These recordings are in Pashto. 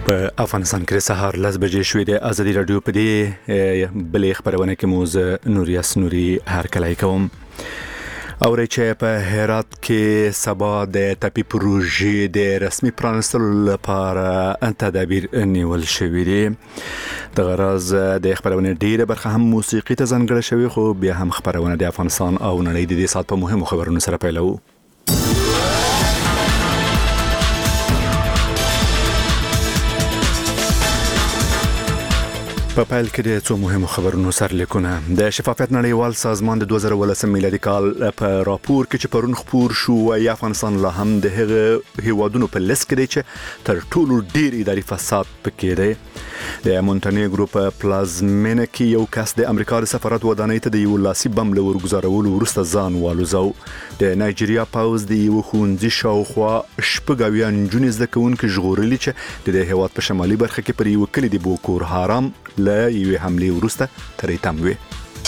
په افغانستان کې سهار 10 بجې شوې د ازادي رادیو په دې بلې خبرونه کې موږ نوریاس نوري هرکلی کوم او چې په هرات کې سبا د تپی پروژې د رسمي پرانستلو لپاره تدابیر نیول شوې دي د غرض د خبرونه ډیره برخه هم موسیقي ته ځانګړې شوې خو بیا هم خبرونه د افغانستان او نړۍ د دې سات په مهمو خبرونو سره پیلو په پیل کې د څو مهمو خبرونو سرلیکونه د شفافیت نړیوال سازمان د 2018 میلادي کال په راپور کې چې پرون خپور شو وايي افغانستان لا هم د هغه هیوادونو په لیست کې دی چې تر ټولو ډیر اداري فساد پکې دی د مونټنیګرو په پلازمینه کې یو کس د امریکا د سفارت ودانۍ ته د یو لاسي بم له ورګزارولو وروسته ځان والوزو د نایجیریا پاوز د یو خونځي شاوخوا شپږاویا نجونې زده کوونکې ژغورلي چې د هیواد په شمالي برخه کې پر یو کلی د بوکور حرام له یوې حملې وروسته ترې تم وي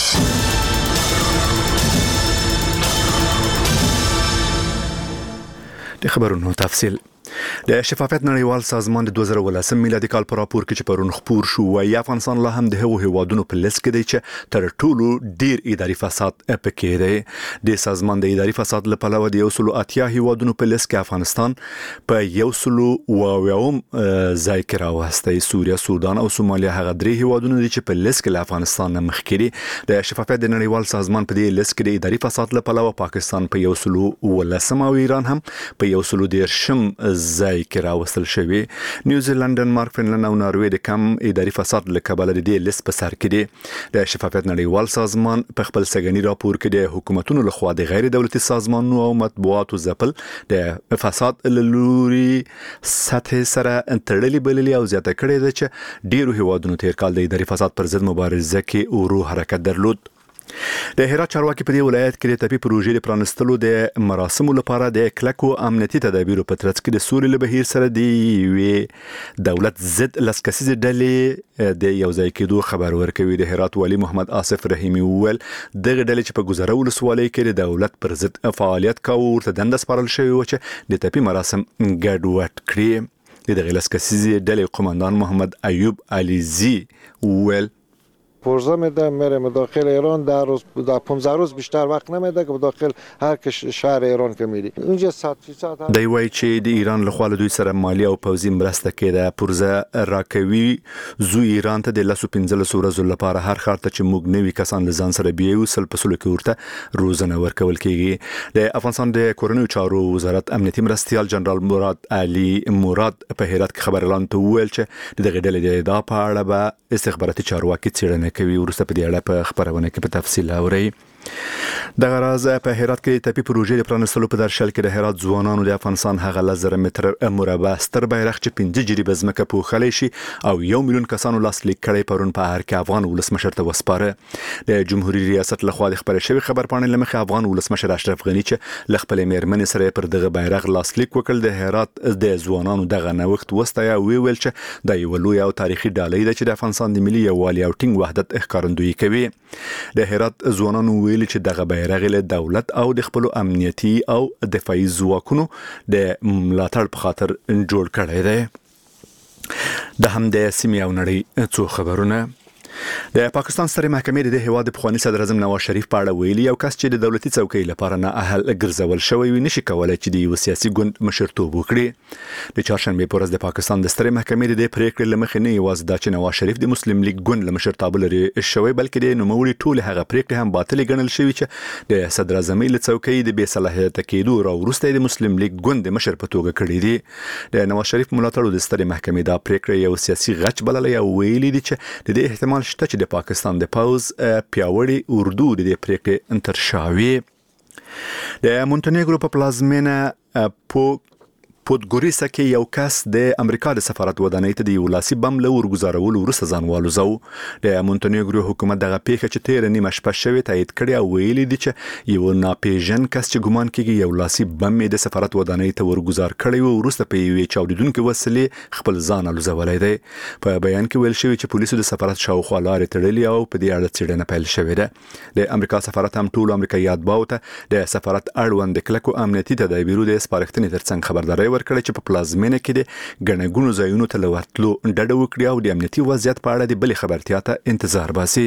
د خبرونو تفصیل د شفافیت نړیوال سازمان د 2018 میلادي کال په راپور کې چې پرون خپور شو وايي افغانستان لا هم د هغو هیوادونو په لیست کې دی چې تر ټولو ډیر اداري فساد پکې دی د سازمان د اداري فساد لپاره د 180 هیوادونو په لیست کې افغانستان په 190 ځای کې راوستی سوریه سودان او سومالیا هغه درې هیوادونو دي چې په لیست کې له افغانستان نه مخکې دي د شفافیت د نړیوال سازمان په دې لیست کې د اداري فساد لپاره پاکستان په 118 او ایران هم په 110 ځای کې راوستل شوی نیوزیلند ډنمارک فنلند او ناروې د کم اداري فساد له کبله د دې لیست په سر کې دي د شفافیت نړیوال سازمان په خپل سګنی راپور کې د حکومتونو لخوا د غیر دولتي سازمانونو او مطبوعاتو ځپل د فساد لوري سطح سره تړلې بللي او زیاته کړې ده چې ډیرو هیوادونو تیر کال د اداري فساد پر ضد مبارزه کې ورو حرکت درلود د هرات چارواکي په دې ولایت کې د تپی پروژې د پرانستلو د مراسمو لپاره د کلکو امنیتي تدابیرو په ترڅ کې د سولې له بهیر سره د دولت ضد لسکسیزې ډلې د یو ځای کېدو خبر ورکوي د هرات والی محمد آصف رحیمی وویل دغه ډلې چې په ګذره ولسوالۍ کې د دولت پر ضد فعالیت کاوه ورته دنده سپارل شوې و چې د تپی مراسم ګډوډ کړي د لسکسیزې ډلې قوماندان محمد ایوب علیزی وویل پرزه میده میره مداخل ایران در 15 روز بیشتر وقت نمیده که مداخل هر شهر ایران که میری اونجا 100% دی وای چې د ایران له خوا له دوی سره مالی او پوځي مرسته کېده پرزه راکوي زو ایران ته د 15 ورځو لپاره هر خاطر چې موږ نوي کسان له ځان سره بیو سل په سلو کې ورته روزنه ورکول کیږي د افغانستان د کورنیو چارو وزارت امنیتي مرستيال جنرال مراد علي مراد په هرات کې خبر اعلان ته ویل چې دغه ډلې د ادعا په اړه به استخباراتي چارواکي څېړنه کوي ورسته په دې اړه په خبرونه کې په تفصیل اوري د غراز په هرات کې تپی پروژې د پرانستلو په درشل کې د هرات ځوانانو د افغانستان هغه لزر متر مربع ستر بیرغ چې 15 جریب ځمکه پوښلې شي او 1 میلیون کسانو لاسلیک کړي پرون په هر کې افغان ولسمشر ته وسپاره د جمهوریت ریاست لخوا د خبرې شوی خبر پاڼې لمخې افغان ولسمشر اشرف غنی چې لخپل میرمن سره پر دغه بیرغ لاسلیک وکړ د هرات د ځوانانو دغه نوښت وستایا ویل چې د یو لوی او تاریخي ډالۍ د چې د افغانستان د ملي یووالي او ټینګ وحدت ښکارندویي کوي د هرات ځوانانو ویل چې دغه بیرغ له دولت او د خپل امنیتي او دفاعي ځواکونو د ملاتړ په خاطر جوړ کړی دی د هم د سیمې او نړۍ څو خبرونه د پاکستان ستر محکمې د هیواد پخوانی صدر اعظم نواز شریف په اړه ویلي یو کس چې د دولتي څوکۍ لپاره نه اهل ګرځول شوی وي نشي کولای چې د یو سیاسي ګوند مشرتوب وکړي د چهارشنبه په ورځ د پاکستان د ستر محکمې د پریکړې لمخې نه یوازې د چې نواز شریف د مسلم لیگ ګوند لمشرتاب لري شوی بلکې د نوموړي ټول هغه پریکړې هم باطل ګڼل شوی چې د صدر اعظم له څوکۍ د بې صلاحیت کېدو را وروسته د مسلم لیگ ګوند مشر په توګه کړی دی د نواز شریف ملاتړو د ستر محکمې دا پریکړه یو سیاسي غچ بللې او ویلي دي چې د دې احتمال شته چې د پاکستان د پاوز پیاوړی اردو د پریکړې انترشاوي د مونټنیګرو په پلازمینه پودګوریسا کې یو کس د امریکا د سفارت ودانۍ ته د یو لاسي بم له ورګزارولو وروسته ځان والوزو د مونټنیګرو حکومت دغه پیښه چې تیر نیمه شپه شوې تایید کړي او ویلي دي چې یو ناپېژن کس چې ګمان کیږي یو لاسي بم د سفارت ودانۍ ته ورګزار کړی و وروسته په یوې چاودیدونکې وسیلې خپل ځان الوزولی دی په بیان کې ویل شوی چې پولیسو د سفارت شاوخوا لارې تړلې او په دې اړه څېړنه پیل شوې ده د امریکا سفارت هم ټول امریکایي اتباعو ته د سفارت اړوند کلکو امنیتي تدابیرو د سپارښتنې ترڅنګ خبرداری ورکړی چې په پلازمینه کې د ګڼه ځایونو ته ورتلو ډډه وکړي او د امنیتي وضعیت په اړه د بلې خبرتیا ته انتظار باسي.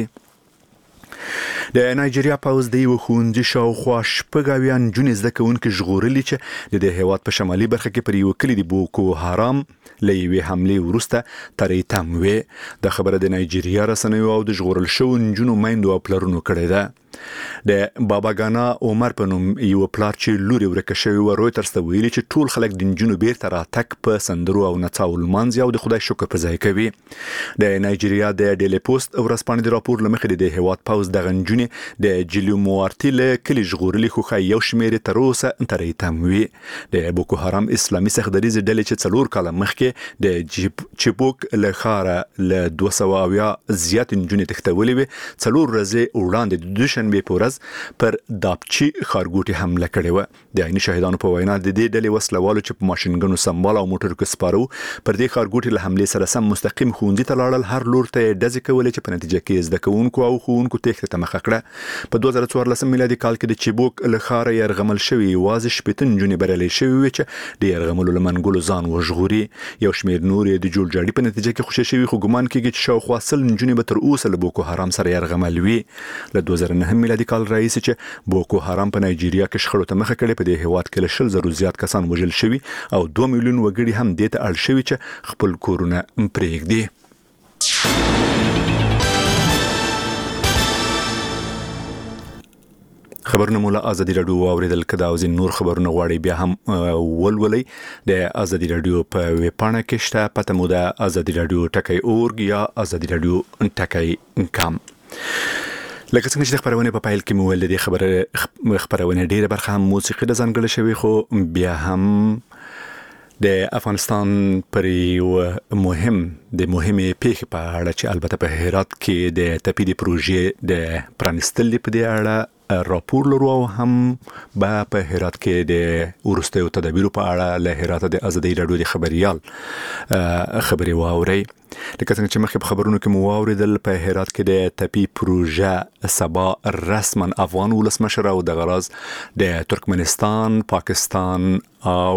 د نایجیریا پوځ د یو ښوونځي شاوخوا 80 نجونې زده کوونکي ژغورلي چې د هېواد په شمالي برخه کې پر یو کلي د بوکو حرام له یوې حملې وروسته ترې تم وې. د خبره د نایجیریا رسنیو او د ژغورل شوو نجونو میندو او پلرونو کړې ده. د باباګانا عمر په نوم یو پلار چې لوري ورکه شوی و رويټرز ته ویلي چې ټول خلک د نجونو بیرته راتګ په سندرو او نڅاو لمانځي او د خدای شکر په ځای کوي. د نایجیریا د ډیلی پوسټ ورځپاڼې د راپور لمخې د هېواد پوځ دغه نجونې د جلیو موارتي له کلي ژغورلي خو ښایي یو شمېر تر اوسه ترې تم وي. د بوکو حرام اسلامي سخدریزې ډلې چې 4 کاله مخکې د چیبوک له ښاره له 200 زیات نجونې تښتولې وې، 4 ورځې وړاندې د دوشنبې په ورځ پر داپچي ښارګوټي حمله کړې وه. د عیني شاهدانو په وینا د دې ډلې وسلوالو چې په ماشینګنو سمبال او موټرو کې سپاره پر دې ښارګوټي له حملې سره سم مستقیم ښوونځي ته لاړل، هر لور ته یې ډزې کولې چې په نتیجه کې زده کوونکو او ښوونکو تېښتې ته مخه کړه. په 2014 میلادي کال کې د چیبوک له ښاره یرغمل شوي یوازې 80 نجونې بریالۍ شوې وې چې د یرغملو له منګولو ځان وژغوري. یو شمېر نور یې د جوړجاړي په نتیجه کې خوشې شوي، خو ګمان کېږي چې شاوخوا 100 نجونې به تر اوسه له بوکو حرام سره یرغمل وي. له 2009 میلادي کال راهیسې چې بوکو حرام په نایجیریا کې شخړو ته مخه کړې، په دې هېواد کې له 100,000 زیات کسان وژل شوي او 2 میلیون وګړي هم دې ته اړ شوي چې خپل کورونه پرېږدي. خبرونه مولا ازادي رادیو واوریدل. کدا او زین نور خبرونه غواړي بیا هم ولولي د ازادي رادیو په ویب پاڼه کې شته، پته مو ده ازادي رادیو ټکی.org یا ازادي رادیو ټکی.com. لکه څنګه چې د خبرونه په پایل کې مو ول دي خبرونه ډیره برخه هم موسیقي د ځانګړي شوی، خو بیا هم د افغانستان پر یو مهمه پیښه په اړه چې البته په هرات کې د تپې د پروژې د پرانستل په دې اړه راپور لرو او هم په هرات کې د ورستیو تدابیرو په اړه له هرات د ازادي رادیو د خبريال خبري واوري. لکه څنګه چې مخکې په خبرونو کې مو واوریدل، په هرات کې د تپې پروژه سبا رسما افغان ولسمشر او د غراز د ترکمنستان، پاکستان او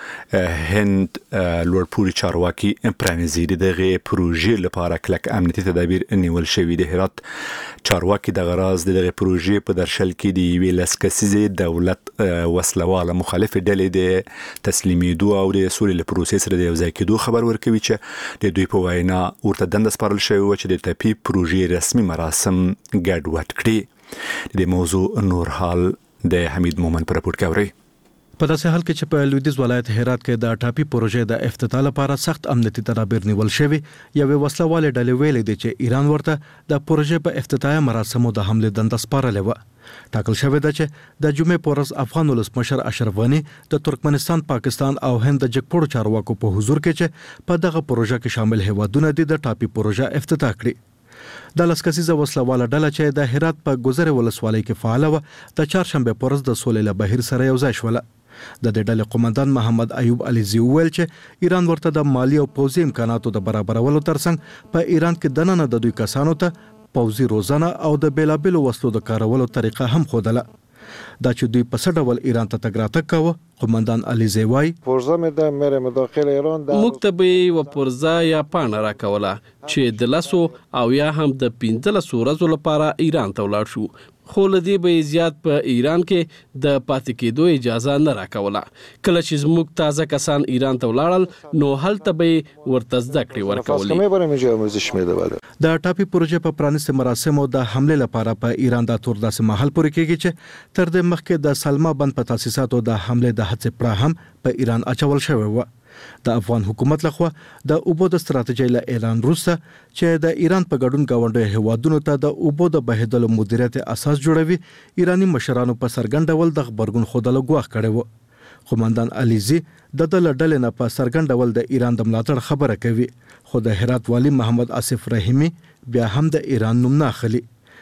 هند لوړپوړي چارواکي پرانیزي. دغه پروژې لپاره کلک امنیتي تدابیر نیول شوي. د هرات چارواکي د غراز دغه پروژې په درشل کې د یوې لسکسیزې دولت وسلواله مخالف ډلې د تسلیمېدو او د سولې له پروسې سره د یوځای کېدو خبر ورکوي چې د دوی په وینا ورته دنده سپارل شوې و چې د تپې پروژې رسمي مراسم ګډوډ کړي. د موضوع نور حال د حمید مومن پر راپور کوي. په داسې حال کې چې په لویدیځ ولایت هرات کې د ټاپي پروژې د افتتاح لپاره سخت امنیتي تدابیر نیول شوي، یوې وسلواله ډلې ویلې دي چې ایران ورته د پروژې په افتتاحي مراسمو د حمله دنده سپارلې و. ټاکل شوی دی چې د جمعې په ورځ افغان ولسمشر اشرف غني د ترکمنستان، پاکستان او هند د جګپوړو چارواکو په حضور کې چې په دغه پروژه کې شامل هیوادونه دي د ټاپي پروژه افتتاح کړي. د لسکسیزه وسلواله ډله چې د هرات په ګوزره ولسوالۍ کې فعال و، د چهارشنبه په ورځ د سولې له بهیر سره یو ځای شول. د دې ډلې قومندان محمد ایوب علیزی ویل چې ایران ورته د مالی او پوځي امکاناتو د برابرولو ترڅنګ په ایران کې دننه د دوی کسانو ته پوځي روزنه او د بیلابیلو وسلو د کارولو طریقه هم خودله. دا چې دوی په څه ډول ایران ته تګ راتګ کاوه، قومندان علیزی وای پرزه میده میره مداخل ایران د مکتبه و پرزه یا پانه را کوله چې د لاسو او یا هم د 15 ورځو لپاره ایران ته ولاړ شو، خو لدی به زیات په ایران کې د پاتې کېدو اجازه نه راکوله. کله چې زموږ تازه کسان ایران ته ولاړل نو هلته به ورته زده کړې ورکولې. د ټاپي پروژې په پرانیستي مراسمو د حمله لپاره په ایران د تور داسې محل پورې کېږي چې تر دې مخکې د سلما بند په تاسیساتو د حمله د هڅې پړه هم په ایران اچول شوی و. د افغان حکومت لخوا د اوبو د ستراتیژۍ له اعلان وروسته چې د ایران په ګډون گاونډي هیوادونو ته د اوبو د بهیدلو مدیریت اساس جوړوي، ایرانی مشرانو په سرګند ډول د خبرګون خودلو غواخ کړي وو. قومندان علیزی د ډلې نه په سرګند ډول د ایران د ملاتړ خبره کوي، خو د هرات والی محمد آصف رحیمی بیا هم د ایران نوم نه اخلي.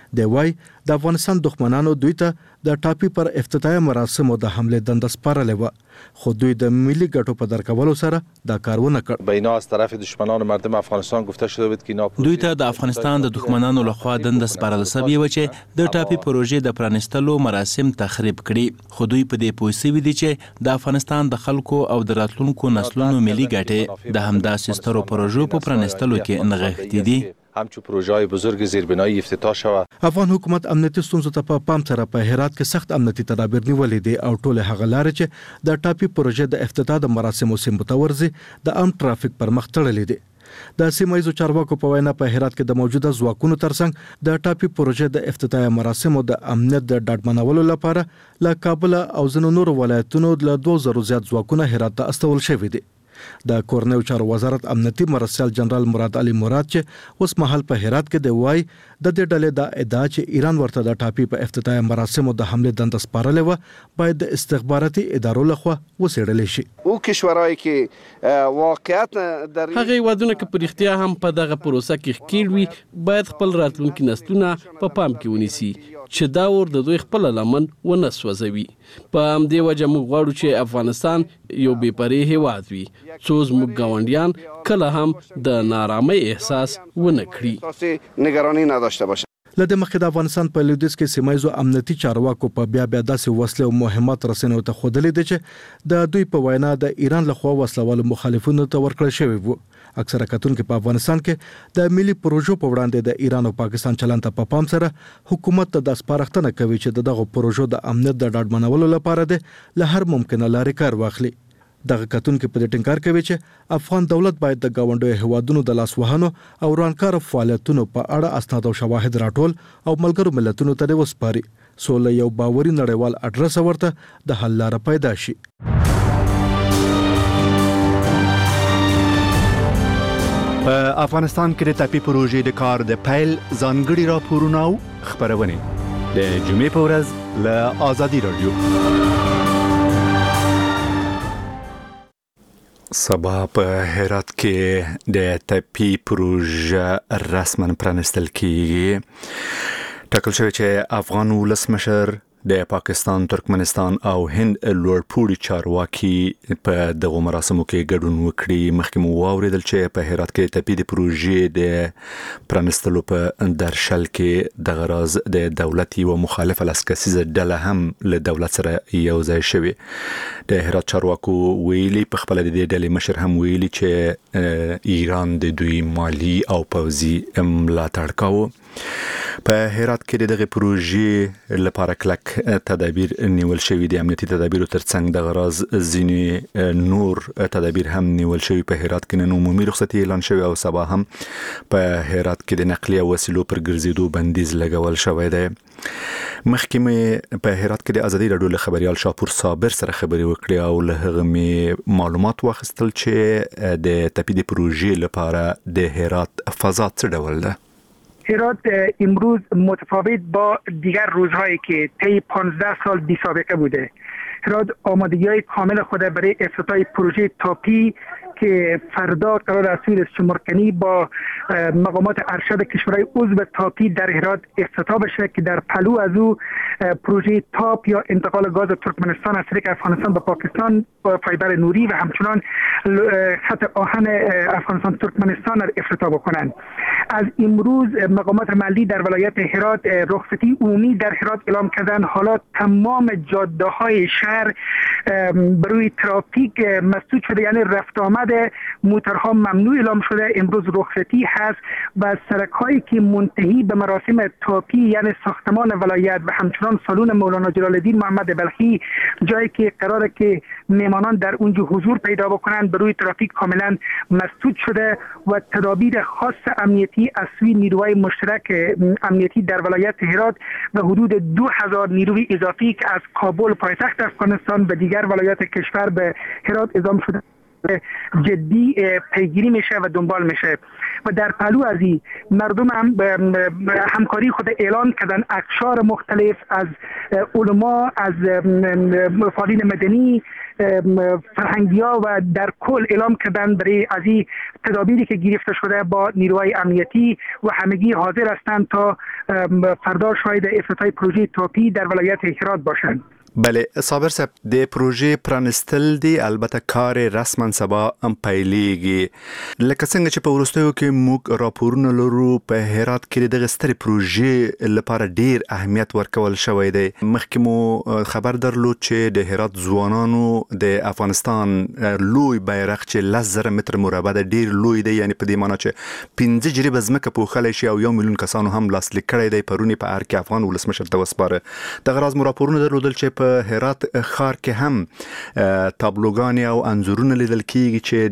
دی وای د افغانستان دښمنانو دوی ته د ټاپي پر افتتاحي مراسمو د حمله دنده سپارلې و خو دوی د ملي ګټو په درکولو سره دا کارونه کړ. بینا از طرف دشمنان مردم افغانستان گفته شده بود که اینا دوی ته د افغانستان د دښمنانو لخوا دنده سپارل شوې و چې د ټاپي پروژې د پرانستلو مراسم تخریب کړي خو دوی په دې پوه شوي دي چې د افغانستان د خلکو او د راتلونکو نسلونو ملي ګټې د همداسې سترو پروژو په پرانستلو کې نغښتې دي. همچون پروژه‌های بزرگ زیربنایی افتتاح شود. افغان حکومت امنیتي ستونزو ته په پام سره په هرات کې سخت امنیتي تدابیر نیولې دي او ټول هغه لارې چې د ټاپي پروژې د افتتاح د مراسمو سیمو ته ورځي د عام ټرافیک پر مخ تړلې دي. د سیمایي چارواکو په وینا په هرات کې د موجوده ځواکونو ترڅنګ د ټاپي پروژې د افتتاحي مراسمو د امنیت د ډاډمنولو لپاره له کابل او ځینو نورو ولایتونو له 2000 زیات ځواکونه هرات ته استول شوي دي. د کورنیو چارو وزارت امنیتي مرستیال جنرال مراد علي مراد چې اوس مهال په هرات کې دی وای د دې ډلې د ادعا چې ایران ورته د ټاپي په افتتاحي مراسمو د حمله دنده سپارلې و باید د استخباراتي ادارو لخوا وڅېړل شي. او کشورهایی که واقعیت در هغه ودونه که پر اختیار هم په دغه پروسه کې ښکیل وي باید خپل راتلونکي نسلونه په پام کې ونیسي چې دا ور د دوی خپل لمن ونه سوځوي. په همدې وجه موږ غواړو چې افغانستان یو بې پرې هیواد وي څو زموږ ګاونډیان کله هم د نارامۍ احساس ونه کړي. نگرانی نداشته باشه. لدې مخکې د افغانستان په لویدیځ کې سیمایي امنیتي چارواکو په بیا داسې وسلې او مهمات رسنیو ته ښودلې دي چې د دوی په وینا د ایران لخوا وسلوالو مخالفینو ته ورکړل شوی وو. اکثره کتونکو په افغانستان کې د ملي پروژو په وړاندې د ایران او پاکستان چلند ته په پام سره حکومت ته د سپارښتنه کوي چې دغه پروژو د امنیت د ډاډمنولو لپاره د له هر ممکنه لارې کار واخلي. دغه کتونکو په دې ټینګار کوي چې افغان دولت باید د گاونډیو هوادونو د لاسوهنو او ورانکار فعالیتونو په اړه اسناد او شواهد راټول او ملګرو ملتونو ته وسپاري سو له یو باوري نړیوال اډرس ورته د حل لاره پیدا شي. په افغانستان کې د ټاپي پروژې د کار د پیل ځانګړي راپورونه او خبرونه د جمعې په ورځ له آزادي رادیو. سبا په هرات کې د ټاپي پروژه رسماً پرانستل کیږي. ټاکل شوی چې افغان ولسمشر د پاکستان، ترکمنستان او هند لوړپوړي چارواکي په دغه مراسمو کې ګډون وکړي. مخکې مو واوریدل چې په هرات کې ټاپي د پروژې د پرانستلو په درشل کې د غراز د دولتي او مخالفه لاسکسیزه ډله هم له دولت سره یو ځای شوی. د هرات چارواکو ویلي په خپل د ډلې مشر هم ویلي چې ایران د دوی مالی او پوځي ملاتړ کاوه. په هرات کې دغه پروژې لپاره کلک تدابیر نیول شوی دي. امنیتي تدابیرو ترڅنګ د غراز ځینې نور تدابیر هم نیول شوی. په هرات کې نن عمومي رخصتي اعلان شوی او سبا هم په هرات کې د نقلیه وسیلو پر ګرځېدو بندیز لګول شوی دی. مخکې مې په هرات کې د آزادي رادیو له خبريال شاپور صابر سره خبرې وکړې او له هغه مې معلومات واخیستل چې د ټاپي د پروژې لپاره د هرات فضا څه ډول ده. هرات امروز متفاوت با دیگر روزهایی که طی 15 سال بی سابقه بوده. هرات آمادگی‌های کامل خود برای افتتاح پروژه ټاپي که فردا قرار است سوی شمرکنی با مقامات ارشد کشورهای عضو ټاپي در هرات افتتاح بشه که در پلو از او پروژه تاپ یا انتقال گاز ترکمنستان از طریق افغانستان به پاکستان با فایبر نوری و همچنان خط آهن افغانستان ترکمنستان را افتتاح بکنند. از امروز مقامات محلی در ولایت هرات رخصتی عمومی در هرات اعلام کردن. حالا تمام جاده های شهر بروی ترافیک مسدود شده، یعنی رفت آمد موتورها ممنوع اعلام شده. امروز رخصتی هست و سرک‌هایی که منتهی به مراسم ټاپي یعنی ساختمان ولایت و همچنان سالن مولانا جلال الدین محمد بلخی جایی که قراره که مهمانان در اونجا حضور پیدا بکنند بروی ترافیک کاملا مسدود شده و تدابیر خاص امنیتی از سوی نیروهای مشترک امنیتی در ولایت هرات و حدود 2000 نیروی اضافی که از کابل پایتخت افغانستان و دیگر ولایات کشور به هرات اعزام شده جدی پیگیری میشه و دنبال میشه. و در پلو از این مردم هم همکاری خود اعلان کردن. اقشار مختلف از علما، از فعالین مدنی، فرهنگی‌ها و در کل اعلام کردن برای از این تدابیری که گرفته شده با نیروهای امنیتی و همگی حاضر هستند تا فردا شاهد افتتاح پروژه تاپی در ولایت هرات باشند. بله صابر صاحب د پروژې پرانستل دی البته کار رسما سبا هم پیلېږي لکه څنګه چې په وروستیو کې موږ راپورونه لرو په هرات کې دغه سترې پروژې لپاره ډیر اهمیت ورکول شوی دی مخکې مو خبر درلود چې د هرات ځوانانو د افغانستان لوی بیرغ چې 10,000 متر مربع د ډیر لوی دی یعنی په دې معنی چې 15 جریبه ځمکه پوښلی شي او 1 میلیون کسانو هم لاسلیک کړی دی پرونی په هر کې افغان ولسمشر ته وسپاره دغه راز مو راپورونه درلودل چې په هرات ښار کې هم تابلوګانې او انځورونه لیدل کیږي چې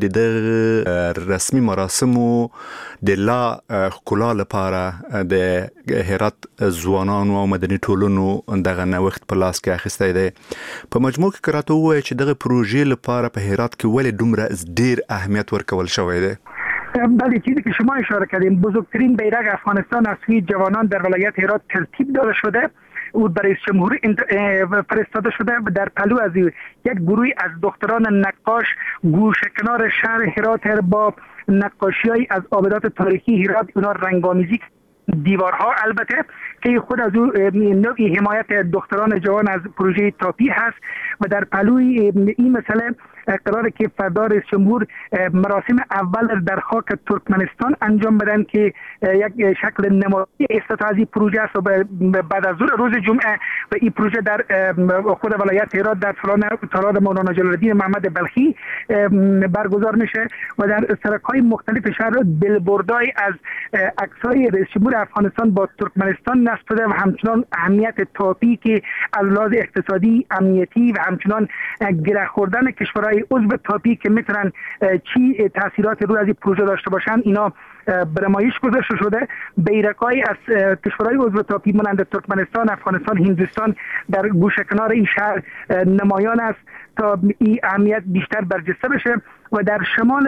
د رسمي مراسمو د لا ښکلا لپاره د هرات ځوانانو او مدني ټولنو دغه نوښت په لاس کې اخیستی دی په مجموع کې که راته ووایي چې دغه پروژې لپاره په هرات کې ولې دومره ډیر اهمیت ورکول شوی دی؟ بله چیزی که شما اشاره کردیم بزرگترین بیرق افغانستان از سوی جوانان در ولایت هرات ترتیب داده شده او برای رئیس جمهور فرستاده شده و در پلو از یک گروهی از دختران نقاش گوشه کنار شهر هرات با نقاشی‌های از آبادات تاریخی هرات اونا رنگامیزی دیوارها البته که خود از او نوعی حمایت دختران جوان از پروژه تاپی هست و در پلوی این مسئله قراره که فردا رئیس جمهور مراسم اول در خاک ترکمنستان انجام بدن که یک شکل نمایی افتتاح از این پروژه است و بعد از روز جمعه و این پروژه در خود ولایت هرات در تالار مولانا جلال الدین محمد بلخی برگزار میشه و در سرک‌های مختلف شهر بیلبوردهای از عکس‌های رئیس جمهور افغانستان با ترکمنستان نصب شده و همچنان اهمیت تاپی که از لحاظ اقتصادی امنیتی و همچنان گره خوردن کشورهای عضو تاپی که میتونن چی تاثیرات روی از این پروژه داشته باشن اینا برمایش گذاشته شده بیرق‌های از کشورهای عضو تاپی مانند ترکمنستان، افغانستان، هندوستان در گوشه کنار این شهر نمایان است تا این اهمیت بیشتر برجسته بشه و در شمال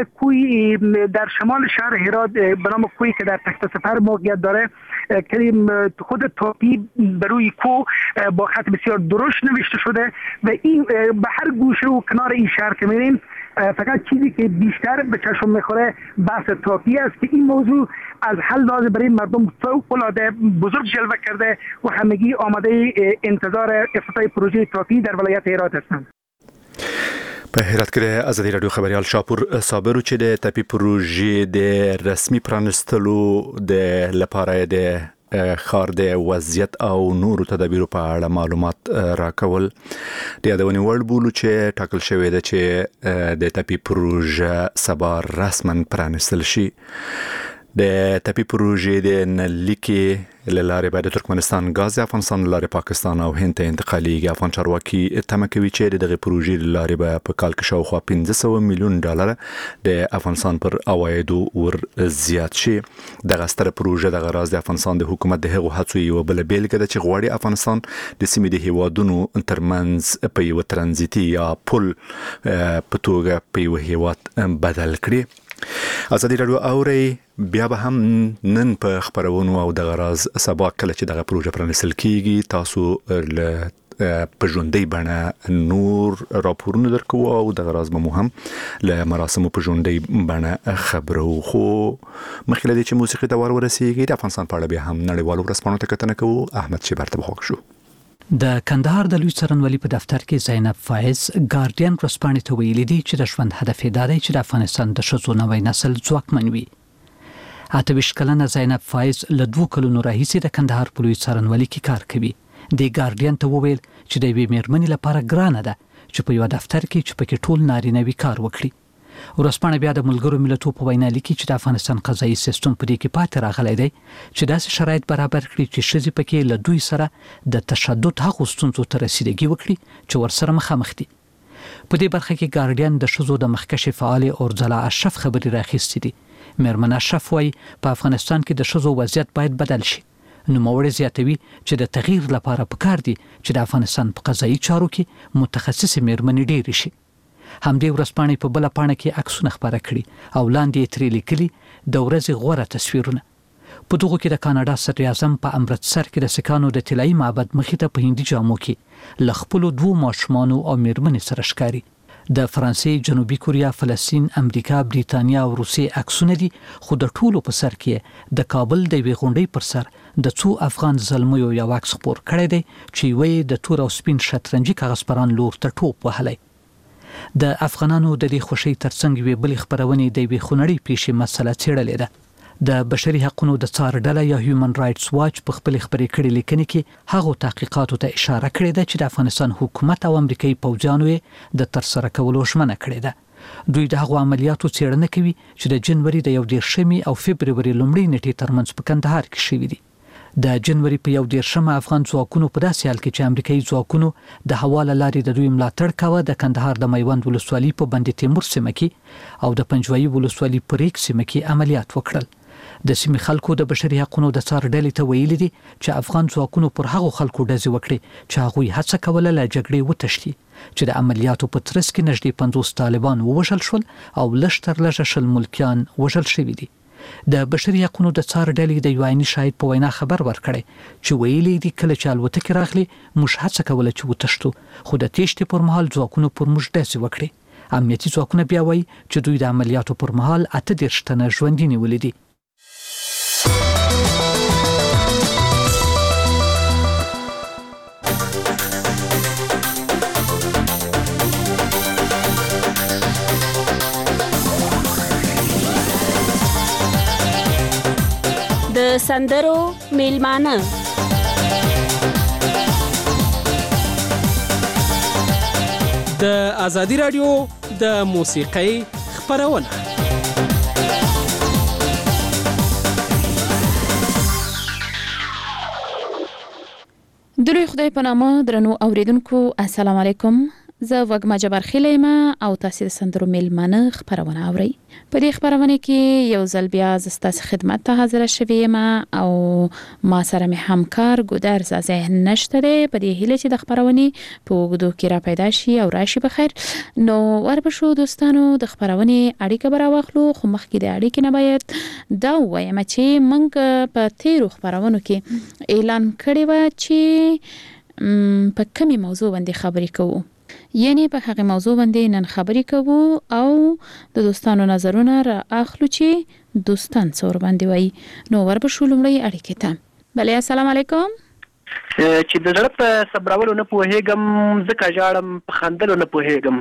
شهر هرات به نام کوهی که در تخت سفر موقعیت داره که خود تاپی بر روی کوه با خط بسیار درشت نوشته شده و این به هر گوشه و کنار این شهر که میریم فقط چیزی که بیشتر به چشم میخوره بحث تاپی است که این موضوع از حل لحاظ برای مردم فوق‌العاده بزرگ جلوه کرده و همگی آماده انتظار افتتاح پروژه تاپی در ولایت هرات هستند. په هرات کې د ازادي رادیو خبريال شاپور صابر چې د تاپی پروژې د رسمي پرانستلو د لپاره د ښار د وضعیت او نورو تدابیرو په اړه معلومات راکول د یادونې وړ بولو چې ټاکل شوی دی چې د تاپی پروژه سبا رسما پرانستل شي د تاپی پروژې د نلیکي لاره بعد ترکمنستان غاز افغانستان لاره پاکستان او هند ته انتقالیږي افغان چارواکي تمه کوي چې دغه پروژې لاره به په کال کې شاوخوا 1500 میلیون ډالر د افغانستان پر عوایدو ور زیات شي دغه ستره پروژه دغه راز د افغانستان د حکومت د هغو هڅو یو بل بیلګه ده چې غواړي افغانستان د سیمې د هیوادونو ترمنځ په یو ترانزیتي یا پل په توګه په یو هیواد بدل کړي ازادي رادیو اوري بیا به هم نن په خبرونو او دغه راز سبا کله چې دغه پروژه پرانستل کیږي تاسو له په ژوندۍ بڼه نور راپورونه درکو او دغه راز به مو هم له مراسمو په ژوندۍ بڼه خبرو خو مخکې له دې چې موسیقي ته ورسیږي د افغانستان په اړه بیا هم نړیوالو ورځپاڼو ته کتنه کوو احمد شیبر ته بخښ شو د کندهار د لوی څارنوالي په دفتر کې زینب فایز ګارډین ورځپاڼې ته ویلي دي چې د ژوند هدف یې دا دی چې د افغانستان د ښځو نوی نسل ځواکمن وي 28 کلنه زینب فایز له 2 کلونو راهیسې د کندهار په لوی څارنوالي کې کار کوي د ګارډین ته وویل چې د یوې میرمنې لپاره ګرانه ده چې په یو دفتر کې چې پکې ټول نارینه وي کار وکړي ورځپاڼه بیا د ملګرو ملتونو په وینا لیکي چې د افغانستان قضایي سیستم په دې کې پاتې راغلی دی چې داسې شرایط برابر کړي چې ښځې پکې له دوی سره د تشدد هغو ستونزو ته رسیدګي وکړي چې ورسره مخامخ دي په دې برخه کې ګارډین د ښځو د مخکشې فعالې اورځلا اشرف خبرې راخیستې دي میرمن اشرف وایي په افغانستان کې د ښځو وضعیت باید بدل شي نوموړی زیاتوي چې د تغییر لپاره پکار دي چې د افغانستان په قضایي چارو کې متخصصې میرمنې ډېرې شي همدې ورځپاڼې په بله پاڼه کې عکسونه خپاره کړي او لاندې یې ترې لیکلي د ورځې غوره تصویرونه په دغو کې د کاناډا صدر اعظم په امرتسر کې د سکانو د طلایي معبد مخې ته په هندي جامو کې له خپلو 2 ماشومانو او میرمنې سره ښکاري د فرانسې، جنوبي کوریا، فلسطین، امریکا، بریتانیا او روسیې عکسونه دي، خو د ټولو په سر کې د کابل د یوې غونډۍ پر سر د څو افغان زلمیو یو عکس خپور کړی دی چې یوه د تور او سپین شطرنجي کاغذپران لور ته ټوپ وهلی. د افغانانو د دې خوشي ترڅنګ یوې بلې خبرونې د یوې خونړۍ پیښې مسله څېړلې ده. د بشري حقوقو د څار ډله یا هیومن رائټس واچ په خپل خبرې کړي لیکنې کې هغه تحقیقاتو ته اشاره کړې ده چې د افغانستان حکومت او امریکایي پوځیانو یې د ترسره کولو ژمنه کړې ده. دوی د هغو عملیاتو څېړنه کوي چې د جنوري د 11 او فبروري لومړۍ نیټې ترمنځ په کندهار کې شوي دي. د جنوري په 11 افغان ځواکونو په داسې حال کې چې امریکایي ځواکونو د هوا له لارې د دوی ملاتړ کاوه د کندهار د میوند ولسوالۍ په بند تیمور سیمه کې او د پنجوایي ولسوالۍ په ریګ سیمه کې عملیات وکړل. د سیمې خلکو د بشري حقوقو د څار ډلې ته ویلي دي چې افغان ځواکونو پر هغو خلکو ډزې وکړي چې هغوی هڅه کوله له جګړې وتښتي، چې د عملیاتو په ترڅ کې نږدې 50 طالبان ووژل شول او لږ تر لږه 100 ملکیان وژل شوي دي. د بشري حقوقو د څار ډلې د یو عیني شاهد په وینا خبر ورکړی چې ویلي دي کله چې الوتکې راغلي موږ هڅه کوله چې وتښتو، خو د تېښتې پر مهال ځواکونو پر موږ ډزې وکړي. امنیتي ځواکونه بیا وایي چې دوی د عملیاتو پر مهال 38 تنه ژوندي نیولي دي. د سندرو میلمانه د ازادي رادیو د موسیقۍ خبرونه. د لوی خدای په نامه درنو اوریدونکو السلام علیکم. زه وګما جبر خلیل او تاسو د سندرو میلمانه خبرونه اورئ. په دې خبرونه کې یو ځل بیا ستاسو خدمت ته حاضر شوم او ما سره مې همکار ګودر زازه نشته دی. په دې هیله چې د خبرونه په وګدو کې را پیدا شي او راشي بخیر. نو ورپښو دوستانو د خبرونه اړیکه برا واخلو، خو مخکې د اړیکې نه باید دا وایم چې موږ په تیرو خبرونو کې اعلان کړی و چې په کومه موضوع باندې خبرې کوو، یعنی په هغه موضوع باندې نن خبرې کوو او د دوستانو نظرونه را اخلو چې دوستان څور باندې وایي. نو ورپښو لومړی اړیکې ته. بله السلام علیکم. چې د زړه په صبرولو نه پوهېږم، ځکه ژاړم په خندلو نه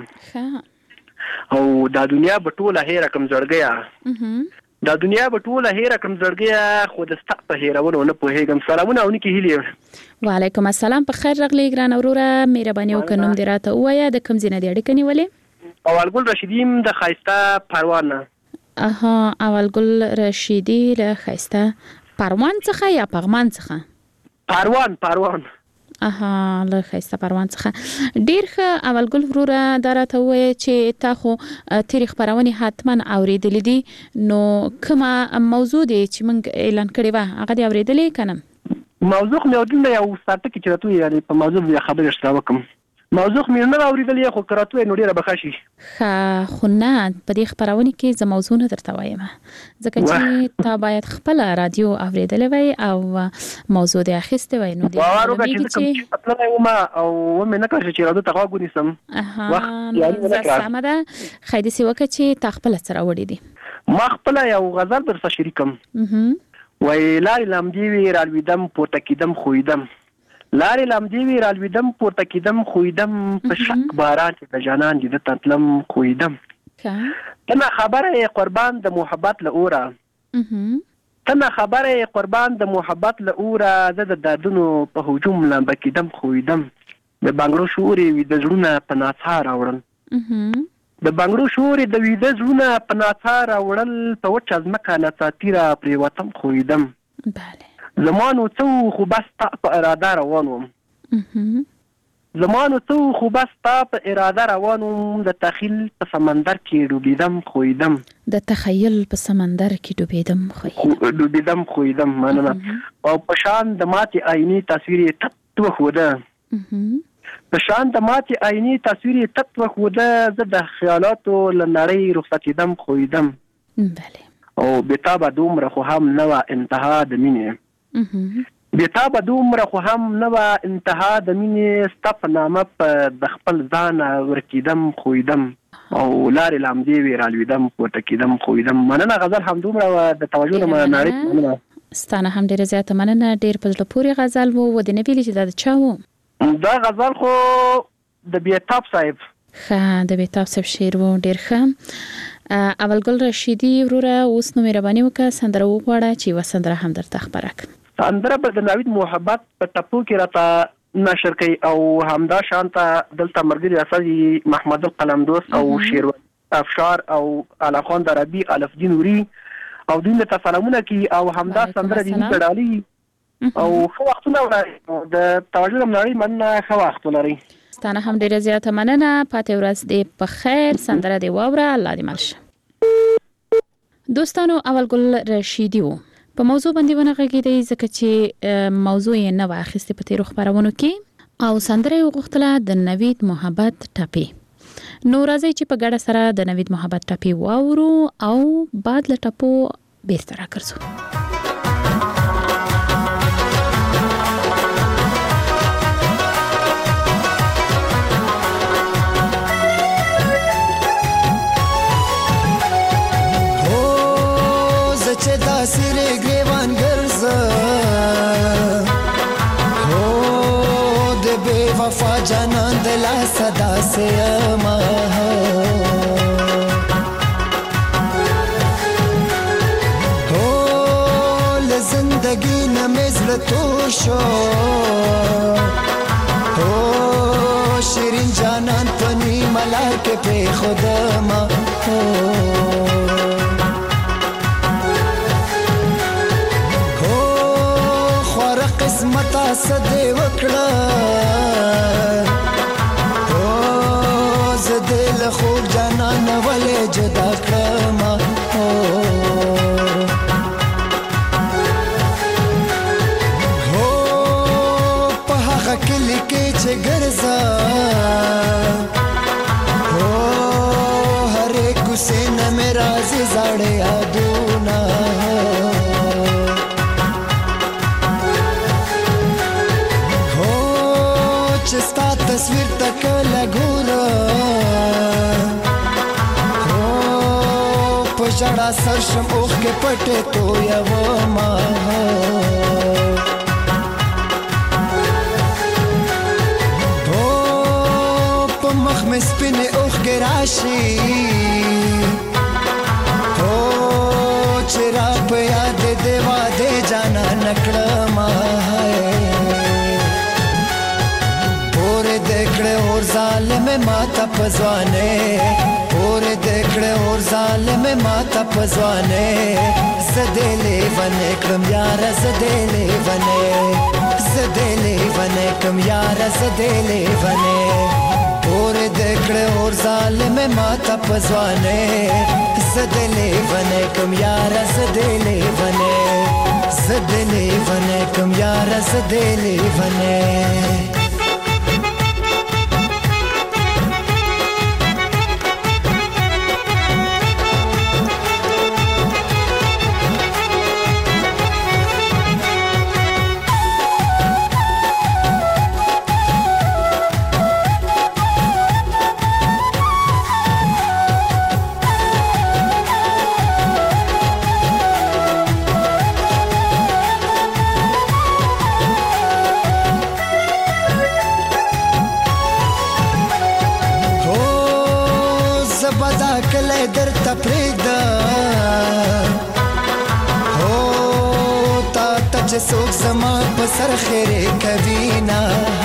پوهېږم، او دا دنیا به ټوله هېره کړم زړګیه، دا دنیا به ټوله هېره کړم زړګیه، خو د ستا په هېرولو نه پوهېږم. سلامونه او نیکې هیلې. وعلیکم السلام. په خیر راغلی ګران وروره، مهرباني وکړه نوم دې راته ووایه، د کوم ځای نه دې اړیکه نیولې؟ اولګل رشیدي د ښایسته پروان نه. اولګل رشیدي له ښایسته پروان څخه یا پغمان څخه؟ پروان له ښایسته پروان څخه. ډیر ښه اولګل وروره، دا راته ووایه چې تا خو تیرې خبرونې حتما اورېدلې دي، نو کومه موضوع دی چې موږ اعلان کړې وه هغه دې اورېدلې که نه؟ موضوع خو مې اورېدلی یو ساعته کې چې راته ووایي په موضوع بیا خبرې ورسره وکړم. موضوع خو مې نه اورېدلې، خو که راته ووایي نو ډېره به ښه شي. ښه، خو نه په دې خبرونې کې زه موضوع نه درته وایم، ځکه چې تا باید خپله رادیو اورېدلی وای او موضوع دې اخیستې وای. نو باور وکړه چې زه کوم تللی وم او ومې نه کړه چې رادیو ته غوږ ونیسم. سمه ده، ښایي داسې وکړه چې تا خپله څه راوړي دي. ما خپله یو غزل درسره شریکم. وای لارې لمدې وي رالوېدم پورته کېدم خویدم، لارې لمدې وي رالوېدم پورته کېدم خویدم، په شک باران چې د جانان دې ته تلم خویدم. ته نه خبره یې قربان د محبت له اوره، ته نه خبره یې قربان د محبت له اوره، زه د دردونو په هجوم لمبه کېدم خویدم. د بنګړو شور یې ویده زړونه په ناڅا راوړل، د بنګړو شور د ویده زړونه په ناڅا راوړل، په وچه ځمکه ناڅاپي را پرېوتم خویدم. زما نو څه خو بس ستا په اراده روان وم، زما نو څه خو بس ستا په اراده روان وم، د تخیل په سمندر کې ډوبېدم خویدم. د تخیل په سمندر کې ډوبېدم خویدم. مننه. او په شان د ماتې آینې تصویر یې تت وښوده، په شان د ماتې آینې تصویر یې تت وښوده، زه د خیالاتو له نړۍ رخصتېدم خویدم. او بېتابه دومره خو هم نه وه انتها د مینې، بیا به دومره خو هم نه به انتها د مینې ستا په نامه په د خپل ځان ورکېدم خویدم او لارې لامدې وې رالوېدم پورته کېدم خویدم. مننه غزل همدومره د توجه نه نړۍ مننه. ستانه هم ډیره زیاته مننه. ډیر په زړه پورې غزل وو. و دې نه ویلي چې دا د چا وو؟ دا غزل خو د بیتاب صاحب. ښه، د بیتاب صاحب شعر وو. ډیر ښه. اولګل رشیدي وروره اوس نو مهرباني وکړه سندره وغواړه چې یوه سندره هم درته خپره کړم. سندره به د ناوید محبت په ټپو کې راته نشر کوي او همدا شانته دلته ملګري استاد محمد القلمدوس او شیروان افشار او اعلی خان دربی الفدین وری او دوی ته سلامونه کوي او همدا سندره دې کړالي او خو وختونه ولري د توجه نړۍ مننه. خو وخت ولري. ستانه هم ډیره زیاته مننه. پاتې ورځ دې په خیر. سندره دې واوره. الله دې مل شه. دوستانو اولګل رشیدي وو په موضوع باندې ونه غږېدی ځکه چې موضوع یې نه وه اخیستې په تېرو خپرونو کې او سندره یې وغوښتله د نوید محبت ټپې. نو راځئ چې په ګډه سره د نوید محبت ټپې واورو او بعد له ټپو بیرته راګرځو. چې داسې ریګریوان ګرځه هو د بې وفا جانان د لاسه داسې اما هو له زندګي نه مې زړه تو شو هو شیرین جانان په نیمه لار کې پرېښودمه قسمتا صدې وکړه او زه له خوږ جانان ولې جدا کړم هو په هغه کلي کې چې ګرځه هو هرې کوڅې نه مې راځي زاړه یادونه چستا تصویر تک لګورا هو په جړا سر شم اوخ کې پټه تو یو ما هو په مخ مې سپینه اوخ کې راشي هو چر په یاد دیوا دې جانا نکړه ما اور ظالم माता पजवाने पूरे देखड़े और ظالم माता पजवाने सदेले वने कम यार सदेले वने कम यार सदेले वने पूरे देखड़े और ظالم माता पजवाने सदेले वने कम यार सदेले वने कम यार सदेले वने درته پرېږده هو تا ته چې څوک زما په سر خیرې کوي نه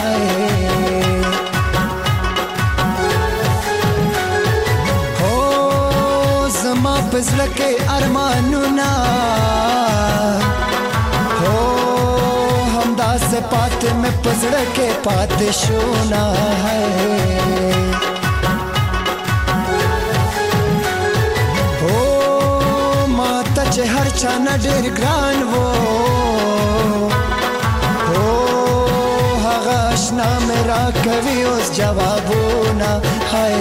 هو زما په زړه کې ارمانونه هو همداسې پاتې مې په زړه کې پاتې شو نه چې هر چا نه ډېر ګران وو هو هغه اشنا مې راکوي اوس جوابونه هاي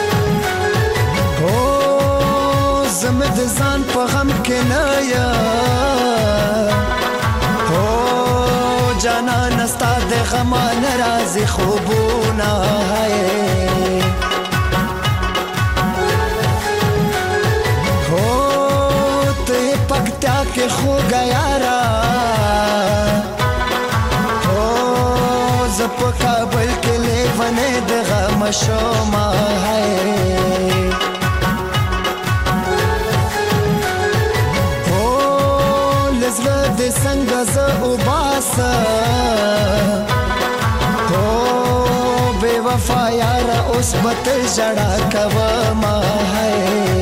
هو زه مې د ځان په غم کې نه یم جانان استا د غمان راځي خوبونه هو ته پکتیا کې خو غیارا هو زپ کابل کې لیونه د غم شوما د څنګه ز او باسه او بے وفا یار اوس بتل جڑا کوما ہے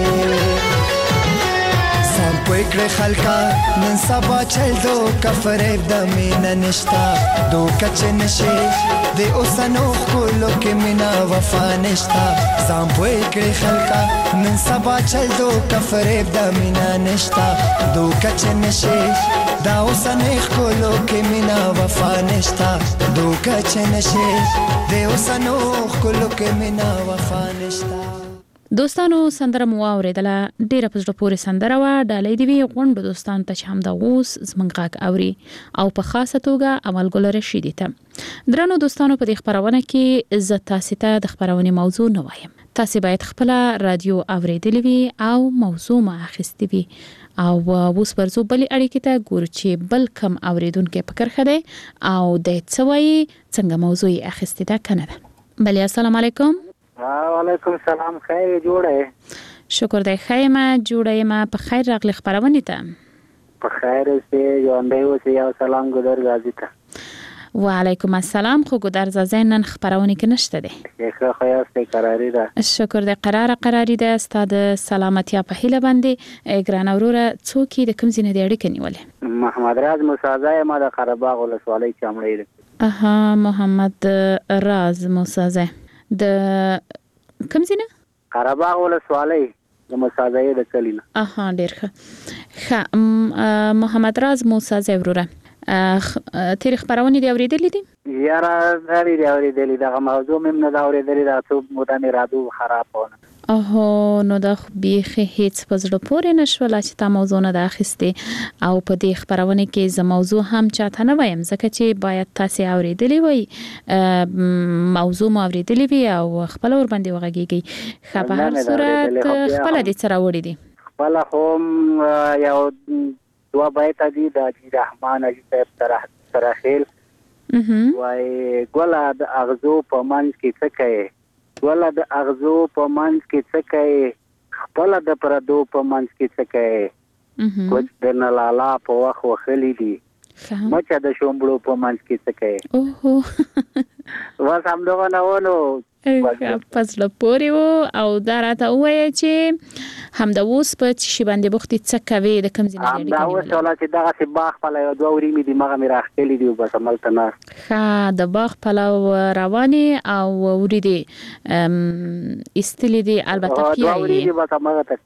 سم پکړه خلکا نن سبا چل دو کفرې د مين نشتا دو کچ نشي د اوسنو خلکو کې مینا وفا نشتا سم پکړه خلکا نن سبا چل دو کفرې د مين نشتا دو کچ نشي دا اوسنه خلکو کې مینا وفا نشتا دو کچ نشي د اوسنو خلکو کې مینا وفا نشتا دوستانو سندره مو اوریدله ډیره په زړه پورې سندره وا ډالۍ دی غونډو دوستان ته چې هم د اوس زمنګ غاک اوري او په خاصه توګه عمل ګل رشیدی ته درنو دوستانو په دې خبرونه کې عزت تاسو ته د خبرونه موضوع نه وایم تاسو باید خپل رادیو اوریدلی وي او موضوع ما اخیستی وي او اوس ورزو بلی اړیکې ته ګور چې بل کم اوریدونکو فکر خده او د څوي څنګه موضوع اخیستی ده کنه بلی السلام علیکم وعلیکم السلام خیر جوړه شکر دی خیمه جوړه ما په خیر راغلی خبرونه ته په خیر سي ژوندې اوسې یو سلام ګذر غازی ته وعلیکم السلام خو ګذر زین خبرونه کې نشته دی ښه خیاسته قراری ده شکر دی قراری ده ستاد سلامتی په هیله باندې ګران اوروره څوک د کوم ځینې دی اړیکه نیولې محمد راز موسازه ما د قرهباغ ولسوالۍ چمړې اها محمد راز موسازه د کوم ځینه قرهباغ ولسوالۍ د مسازې د کلینا اها ډیر ښه محمد راز موسازه وروره تیر خبرونه دی اوریدلې دي یاره غری دی اوریدلې دا موضوع مم نه دا اوریدلې دا څو مودانه رادو خرابونه اوه نو دا بیخي هیڅ پزړه پورې نشول چې تا موضوع نه داخسته او په دې خبرونه کې ز موضوع هم چاته نه وایم ځکه چې باید تاسو اوریدلې وي موضوع مو اوریدلې وي او خپل ور باندې وغږیږي خبر صورت خپل دې سره وړي دي خپل هم یو دوا بیت دي د رحمان علي صاحب سره خیل وای ګولا د اغزو په منځ کې څه کوي ګولا د اغزو په منځ کې څه کوي خپل د پردو په منځ کې څه کوي کوڅ د نلالا په وخت وخلی دي مچا د شومبړو په منځ کې څه کوي اوه وا سم دغه نه ونه پس لپاره او دراته وای چې هم د اوس په شی باندې بوختي څه کوي د کم ځای دی دا اوس ولا چې دغه سی باغ په لای دوه ورې می دي مغه می راخلي دی بس عملته نه ها د باغ په رواني او ورې دي استلی دي البته پیای دوه ورې دي بس مغه ته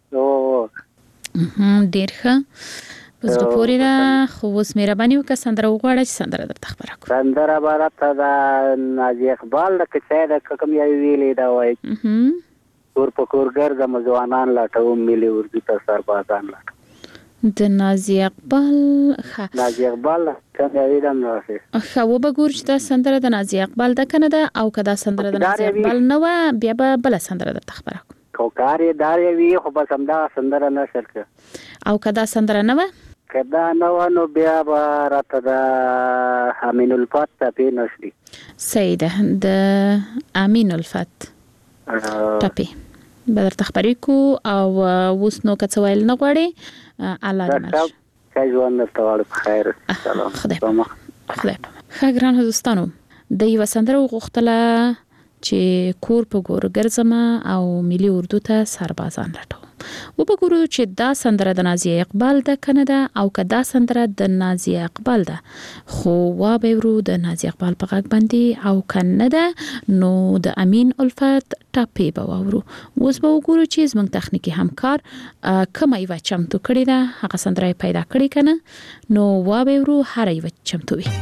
ډیر ښه پس د پوری دا خو اوس مهرباني وکړه سندره وغواړه چې سندره درته خبره کوم سندره برته دا نازي اقبال د کچې د کوم یو ویلې دا وای کور په کور ګرځم ځوانان لاټو ملي اردو ته سربازان لاټو د نازي اقبال نازي اقبال کوم یو ویلم راځي خو وبګور چې دا سندره د نازي اقبال د کنه ده او کدا سندره د نازي اقبال نو بیا به بل سندره درته خبره کوم کو کاری داري وی خو بس هم دا سندره نه شرک او کدا سندره نه کدا نو بیا راته د امین الفت په نشري سید د امین الفت ټپي بدر تخبري کو او اوس نو کڅویل نه غواړي الله دې مش کاجوان نتاوړ خیر سلام خدای ښه دوستانو د یو سندره غوښتله چې کور په ګور ګرځم او ملي اردو ته سربازان لټو وبګورو چې دا سندره د نازي اقبال د کنده او کدا سندره د نازي اقبال ده خو وا به ورو د نازي اقبال په غږ باندې او کنه ده نو د امین الفت ټاپي به ورو اوس به وګورو چې زموږ تخنیکی همکار کومه یو چمتو کړی ده هغه سندره پیدا کړی کنه نو وا به ورو هر یو چمتو وي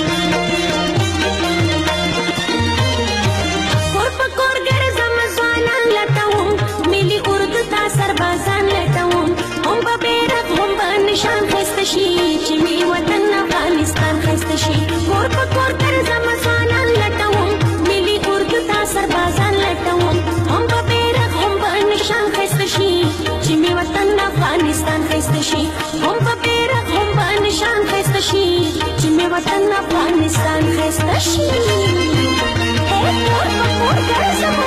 کور په کور ګرځم ځوانان مسانان لټوم ملي اردو تا سربازان لټوم هم په بیرغ هم په نشان خسته شي چې می وطن افغانستان خسته شي کور په کور ګرځم مسانان لټوم ملي اردو تا سربازان لټوم هم په بیرغ هم په نشان خسته شي چې می وطن افغانستان خسته شي هم په بیرغ هم په نشان خسته شي چې می وطن افغانستان خسته شي کور په کور ګرځم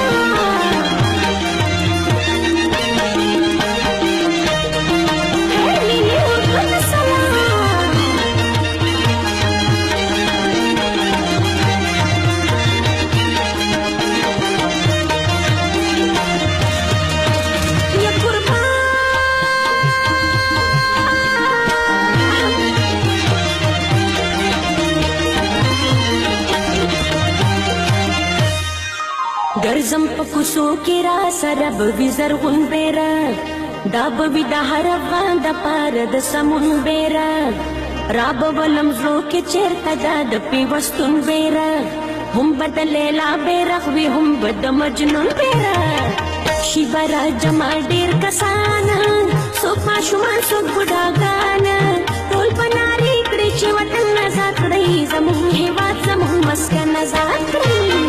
ګرځم په کوڅو کې را سره به وي زرغون بیرغ دا به وي د هر افغان د پاره د سمون بیرغ را به ولم زړو کې چېرته دا د پیوستون بیرغ هم به د لیلا بیرغ وي هم به د مجنون بیرغ شي به را جمع ډېر کسان څوک ماشومان څوک بوډاګان ټول به نارې کړي چې وطن ازاد کړئ زموږ هېواد زموږ مسکن ازاد کړئ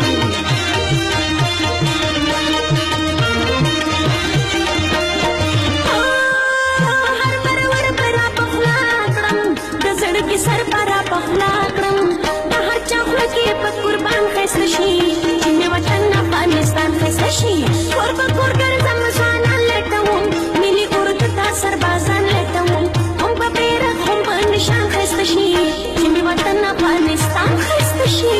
سر پرا پخلا کړم د هر چا خوله کې په قربان خسته شي چې مې وطن افغانستان خسته شي کور په کور ګرځم ځوانان لټوم ملي اردو ته سربازان لټوم هم په بیرغ هم په نشان خسته شي چې مې وطن افغانستان خسته شي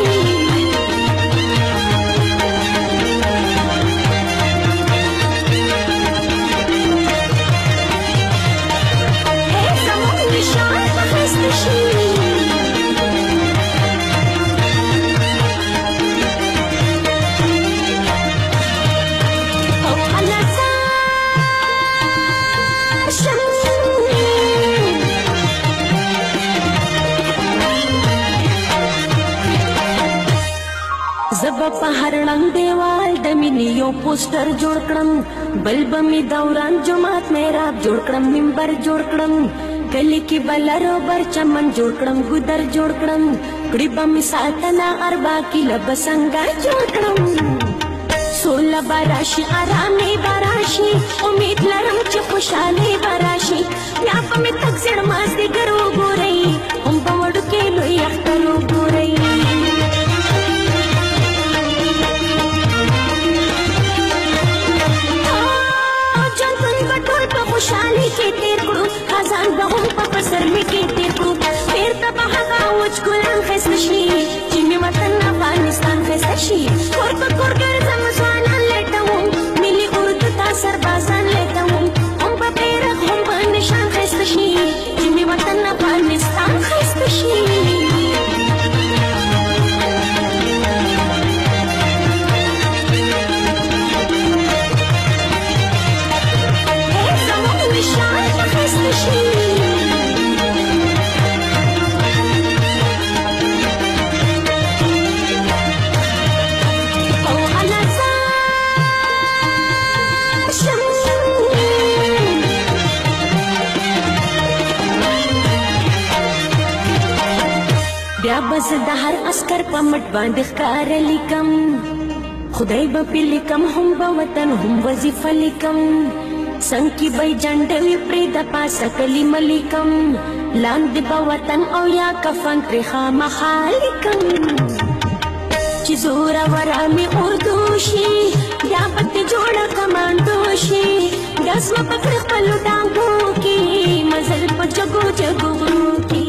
زبا په هر رنګ دیوال د مینې یو پوسټر جوړ کړم بل به مې دوران جماعت محراب جوړ کړم منبر جوړ کړم کلی کې بلرو بر چمن جوړ کړم ګودر جوړ کړم کړي به مې ساتنه اربا کې لب څنګه جوړ کړم سوله براشي آرامي براشي امید لرم چې خوشحالي براشي بیا به مې تک زړه مازدیګر وګورئ هم به وړوکې لوی اختر وګورئ خوشحالي کې تیر کړو خزان به هم په پسر مې کې تیر کړو بیرته به هغه وچ ګلان ښایسته شي چې مې وطن افغانستان ښایسته شي کور په کور ګرځم ځوانان لټوم ملي اردو ته سربازان لټوم هم په بیرغ هم په نشان ښایسته شي چې مې وطن افغانستان ښایسته شي بیا بس د هر عسكر په مټ باندې ښکار لیکم خدای به پې لیکم هم به وطن هم وظیفه لیکم څنګ کې به جنډوي پرې د پاسه کلمه لیکم لاندې به وطن او یا کفن پرې خامخا لیکم چې زوروره مې اردو شي یا به ترې جوړه کمانډو شي ګز به پکړې خپلو ډانګو کې مزل په جګو جګو غرو کې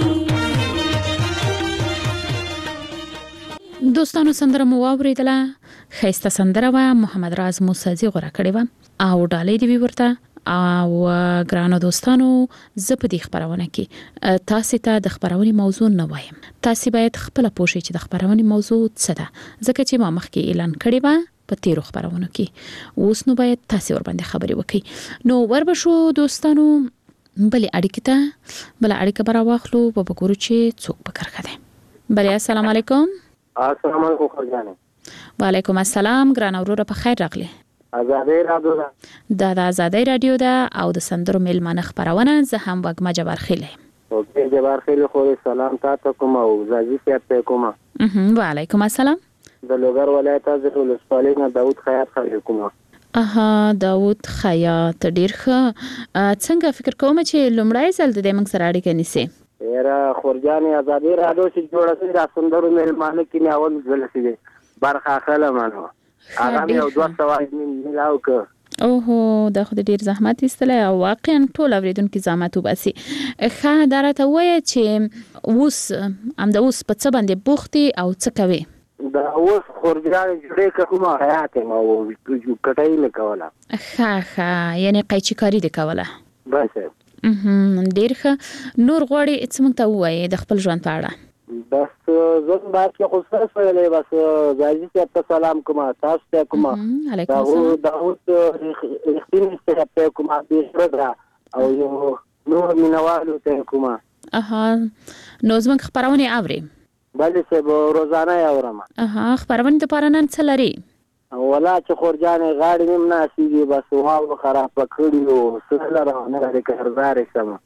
دوستانو سندره مو واوریدله ښایسته سندره وه محمد راز موسیزي غوره کړې وه او ډالۍ دې وي ورته او ګرانو دوستانو زه په دې خپرونه کې تاسو ته د خپرونې موضوع نه وایم تاسو باید خپل پوښي چې د خپرونې موضوع څه ده ځکه چې ما مخکې اعلان کړی و په تیرو خپرونو کې اوس نو باید تاسو ور باندې خبرې وکړي نو وربشو دوستانو بلې اړیکه ته بل اړیکه برا واخلو په وګورو چې څوک به کرخه ده بلې السلام علیکم السلام علیکم خرجانه وعلیکم السلام ګران اورور په خیر راغلی آزادۍ رادیو دا د آزادۍ رادیو ده او د سندرو میلمانه خبرونه. زه هم وګما جبار خیل یم. اوکې جبار خیل خو سلام تاسو کوم او زاجی ته کوم. وعلیکم السلام. د لوګر ولایت از ولسوالۍ نه داوود خیاط خبرې کوم. داوود خیاط ډیر ښه. څنګه فکر کوم چې لومړی ځل د موږ سره اړیکه نیسي؟ یاره خورجانې آزادۍ رادیو چې جوړه شوې د سندرو میلمانه کې نه اول ځل شي برخه اخله مانو هغه یو 200 ملاو ک. اوهو دا خو ډیر زحمت ایستلی او واقعا ټول اوریدونکو زحمت وباسي. ښه دا راته وایه چې اوس همدا اوس په څه باندې بوختي او څه کوي؟ دا اوس خورجانې جوړې کومه حیات ما او کټای نه کوله. ښه یعنی قیچی کاری دی کوله. بس ډیر ښه. نور غواړي څه موږ ته ووایي د خپل ژوند په اړه؟ بس زه باید کې خصوصا ویلې بس زاجی ته سلام کوم تاسو ته کوم. علیکم السلام. داوود رښتینی ته کوم دې او یو نور مینوالو ته کوم. نو زموږ خبرونه اوري؟ بلې څه روزانه اورم. خبرونه د پاره نن څه لري؟ ولا چې خورجانې غاړې نیم ناسیږي بس واو خراب کړی او سره نه لري قرضدار سم.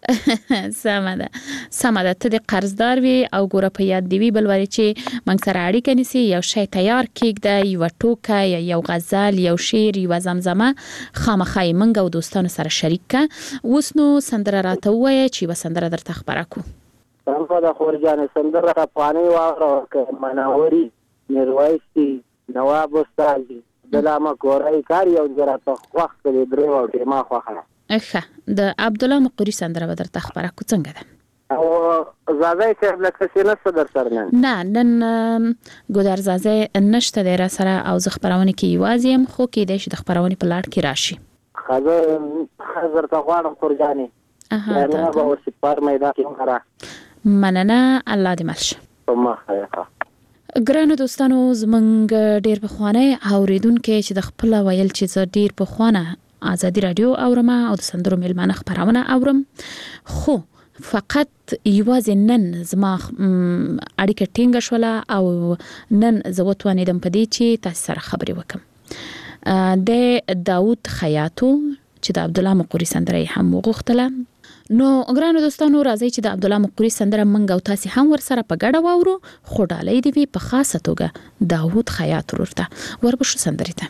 سمه ده ته د قرضدار وي او ګوره په یاد دی وی بلوري چې موږ سره اړیکه نیسي یو شی تیار کېږده یو ټوکه یا یو غزل یو شعر یو زمزمه خامخای موږ او دوستانو سره شریک کا. اوس نو سندره راته وایه چې به سندره درته خبره کو. څنګه د خورجانې سندره افغاني واوره مناوري میرویسي نواب استاد دلامه کورای کار یو جره په وخت کې درې او ما خوخه. د عبد الله مقری سندره به درته خبره کو. څنګه ده؟ او زازای چې لکه سینه صدر سره نن ګودر زازای نشته د سره او ز خبرونه کې یوازې هم خو کې د خبرونه په لاړ کې راشي. خزر ته غواړم خورجانې. نه به ورسې پر میدان کې غره. مننه الله دې ملشه. په مخه. ګرانو دوستانو زمونږ ډیر بخوانه اوریدونکو چې د خپل ویل چې زه ډیر بخوانه آزادی رادیو اورم او د سندرو میلمانه خبرونه اورم خو فقط یوازې نن زما اړیکه ټینګه شوله او نن زه وتوانیدم په دې چې تاسو سره خبرې وکم. د داوود خیاطو چې د عبد الله مقری سندره هم وغوښتله. نو ګرانو دوستانو راځي چې د عبد الله مقری سندره منګ او تاسو هم ور سره په ګډه واورو. خو ډالۍ دی په خاصه توګه داوود خیاط ورته وربشو سندره ته.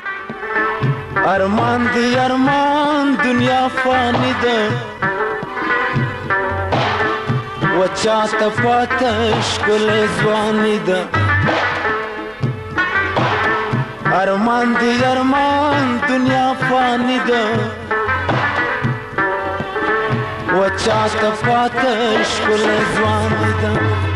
ارمان دی ارمان دنیا فانی ده وچا تفاتش کل زوانی ده. ارمان دی ارمان دنیا فانی ده وچا تفاتش کل زوانی ده.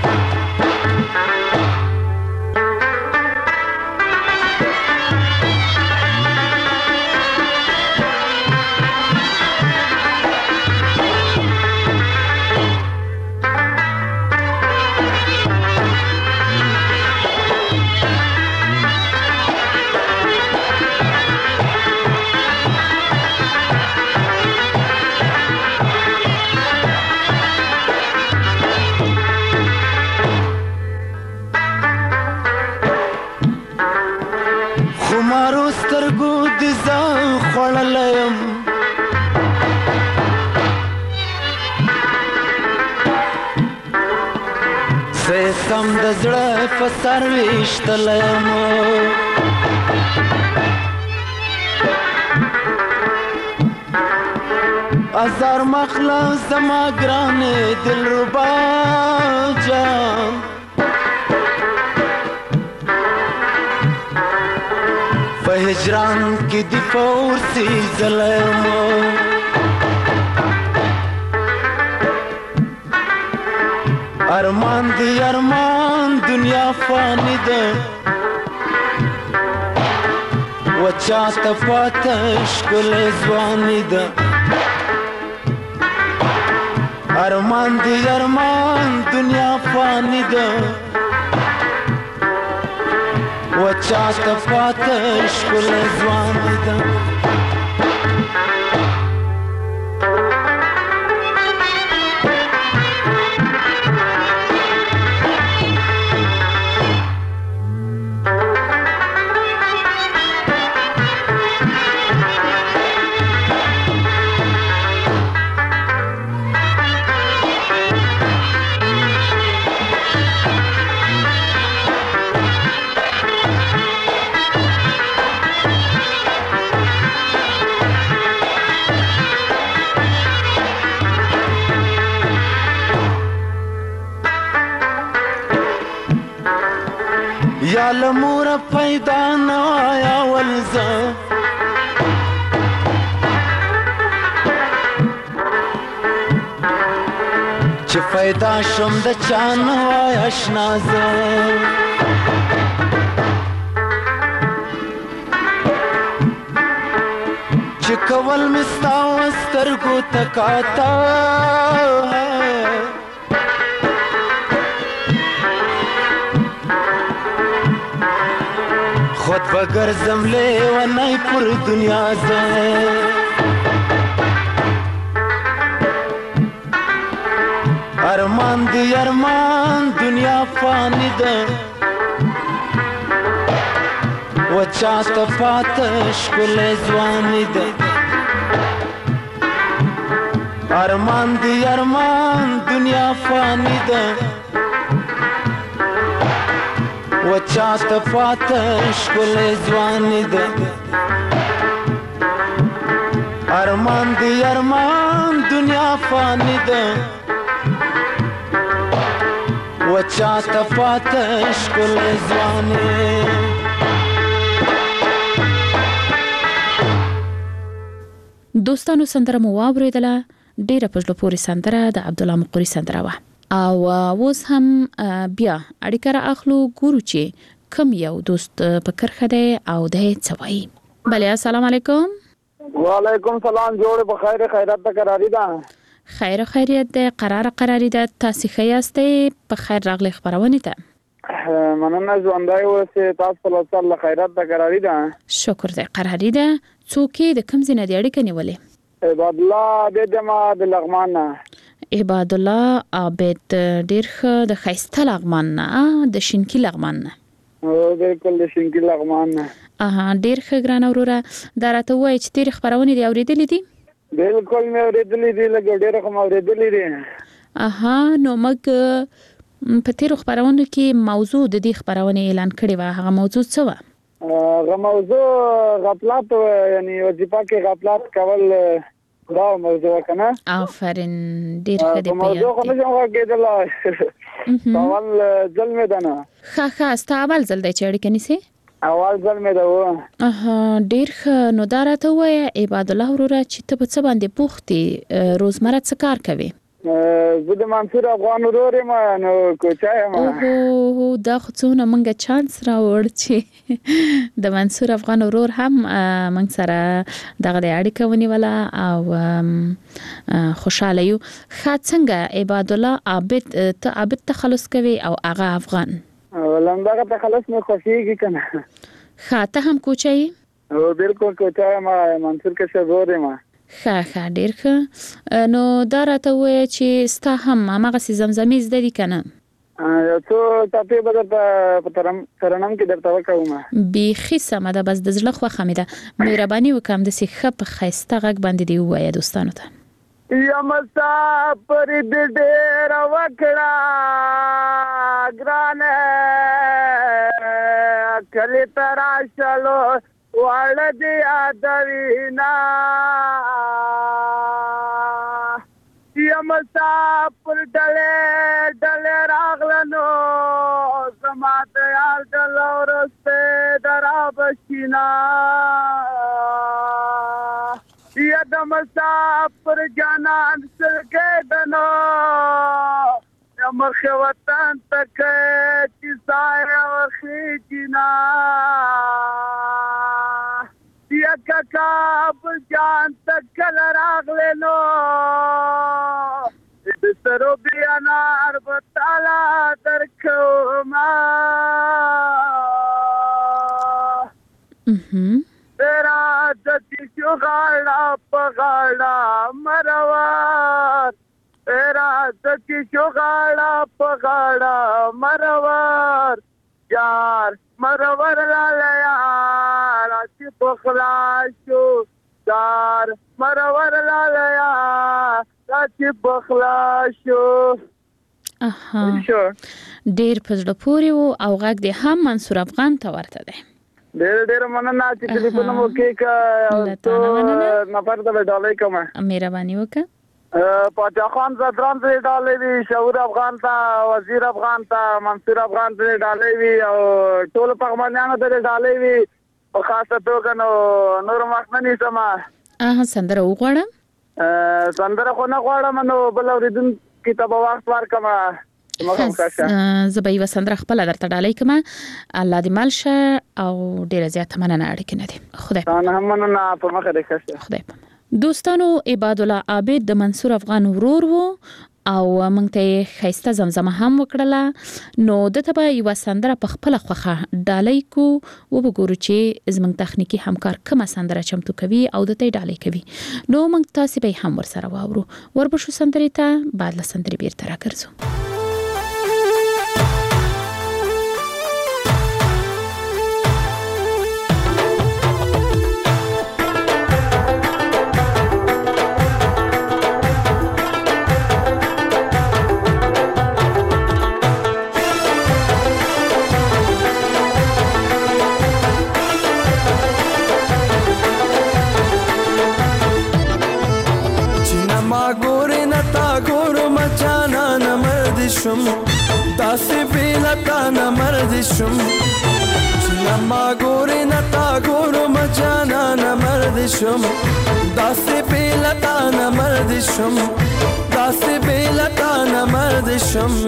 سم د زړه په سر وشتلم ازار مخلا زما ګران دلربا جان په هجران کې دی فورسي ظلم ارمان دی ارمان دنیا فانی ده وچا تفاتش کل زوانی ده ارمان دی ارمان دنیا فانی ده وچا تفاتش کل زوانی ده لمور پیدا نه وایا ولزه چې پیدا شم د چا نه وایا اشنا زه چې کول مې ستا و سترګو ته کاته خود بگرزم لیوانی پر دنیا زه ارمان دی ارمان دنیا فانی ده و چاته پاته ښکلی ځواني ده ارمان دی ارمان دنیا فانی ده و چاته پاته ښکلی ځواني ده ارمان دی ارمان دنیا فانی ده و چاته پاته ښکلی ځواني دوستانو سندره مو واوریدله ډیره په زړه پورې سندره د عبدالله مقری سندره وه او اوس هم بیا اړیکه را اخلو ګورو چې کوم یو دوست په کرخه دی او د څه وایي بله السلام علیکم وعلیکم سلام جوړ بخیر خیرات ته قراری ده خیر خیریت ده قراری ده تاسو ښه یاستئ په خیر راغلی خبرونه ته مننه ژوندای اوسې تاسو په لاسه خیرات ته قراری ده شکر ده قراری ده څوک د کوم ځای نه دی اړیکه نیولې عباد الله عابد ما د لغمان عباد الله عابد ډیر ښه د خیسته لغمان نه د شینکی لغمان نه بالکل د شینکی لغمان نه ډیر ښه ګران وروره دا راته وایي چې تیر خبرونه دی اوریدلې دي بالکل مې اوریدلې دي لږ ډیر کوم اوریدلې دي نو موږ په تیر خبرونه کې موضوع د دې خبرونه اعلان کړی و هغه موضوع څه و هغه موضوع غفلت یعنی وظیفه کې غفلت کول دا موضوع کنه آفرین ډیر ښه دی موضوع خو نه څنګه کېدل اول ځل مې ده نه ښه ستا اول ځل دی چې اړیکه نیسې اول ځل مې ده ډیر ښه نو دا راته ووایه عباد الله وروره چې ته په څه باندې بوخت یې روزمره څه کار کوې زه د منصور افغان ورور یم نو کوچا یم دا خو څونه موږ چانس راوړ چې د منصور افغان ورور هم موږ سره دغه اړیکه ونیوله او خوشاله یو ښه څنګه عباد الله عابد ته عابد تخلص کوي او هغه افغان ولندغه تخلص مې خوښیږي کنه ښه ته هم کوچا یې بالکل کوچا یم منصور کې ورور یم ښه ډیر ښه نو دا راته وایي چې ستا هم هماغه زمزمې زده دي که نه یو څو ټاپې به درته په ترنم کې درته وکوم بیخي سمه ده بس د زړه خوښه مې ده مهرباني وکړه همداسې ښه په ښایسته غږ باندې دې ووایه دوستانو ته یا مسافر دې ډېره وکړه ګرانه کلي ته راشلو واړه دې یادوینا یا مسافر ډلې راغلنو زما د یار ډله ورسته درا بشینا یا د مسافر جانان سرګې دنو یا مخ وطن تک چې ځای وخی جنا یا کاب جان تک راغله نو سرو بیانا اربتالا درکوما تیرا دتی شغالا پغالا مروار تیرا دتی شغالا پغالا مروار یار مرور لالیا راتی بخلاشو یار مرور لالیا راتی بخلاشو ډیر په زړه پورې او غږ دې هم منصور افغان ته ورته دی ډیر مننه چې ټلیفون مو کې کا تو نفر ته ډالۍ کوم مهرباني وکړه پاچا خان زدران ته ډالې وی، شعور افغان ته، وزیر افغان ته، منصور افغان ته ډالې وی او ټول پغمانانو ته ډالې وی په خاصه توګه نور مخنی سما سندره وغواړم سندره خو نه غواړم نو بل اوریدون کتاب وخت ورکما زه به یو سندره خپل درته ډالۍ کوم. الله دې مل شه او ډیره زیاته مننه اړیکې نه دي. خدای پاک مننه په مخه دې ښه. خدای پاک. دوستانو عباد الله عابد د منصور افغان ورور وو او موږ ته خیسته زمزمه هم وکړله. نو دته به یو سندره په خپل خوخه ډالۍ کو او وګورو چې زموږ تخنیکی همکار کومه سندره چمتو کوي او دته ډالۍ کوي. نو موږ تاسو به هم ورسره واورو. وربشو سندرې ته بعد له سندرې بیرته راګرځو. داسې بیلتا نمرد شم چې ما ګورې نتا ګورو مجانا نمرد شم داسې بیلتا نمرد شم داسې بیلتا نمرد شم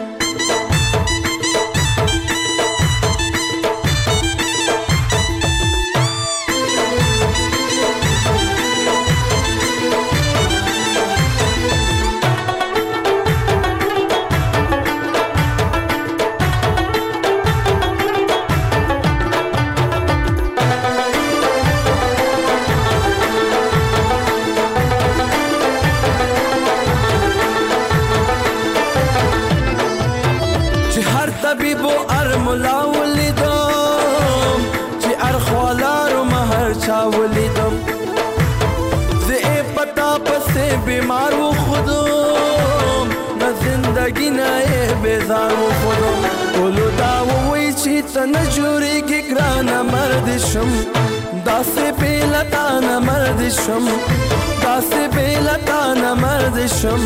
بیمار و خودم نه زندگی نه بیزار و خودم ولو داوی چی تا نجوری گران مرد شم داسې بیلتا مرد شم داسې بیلتا مرد شم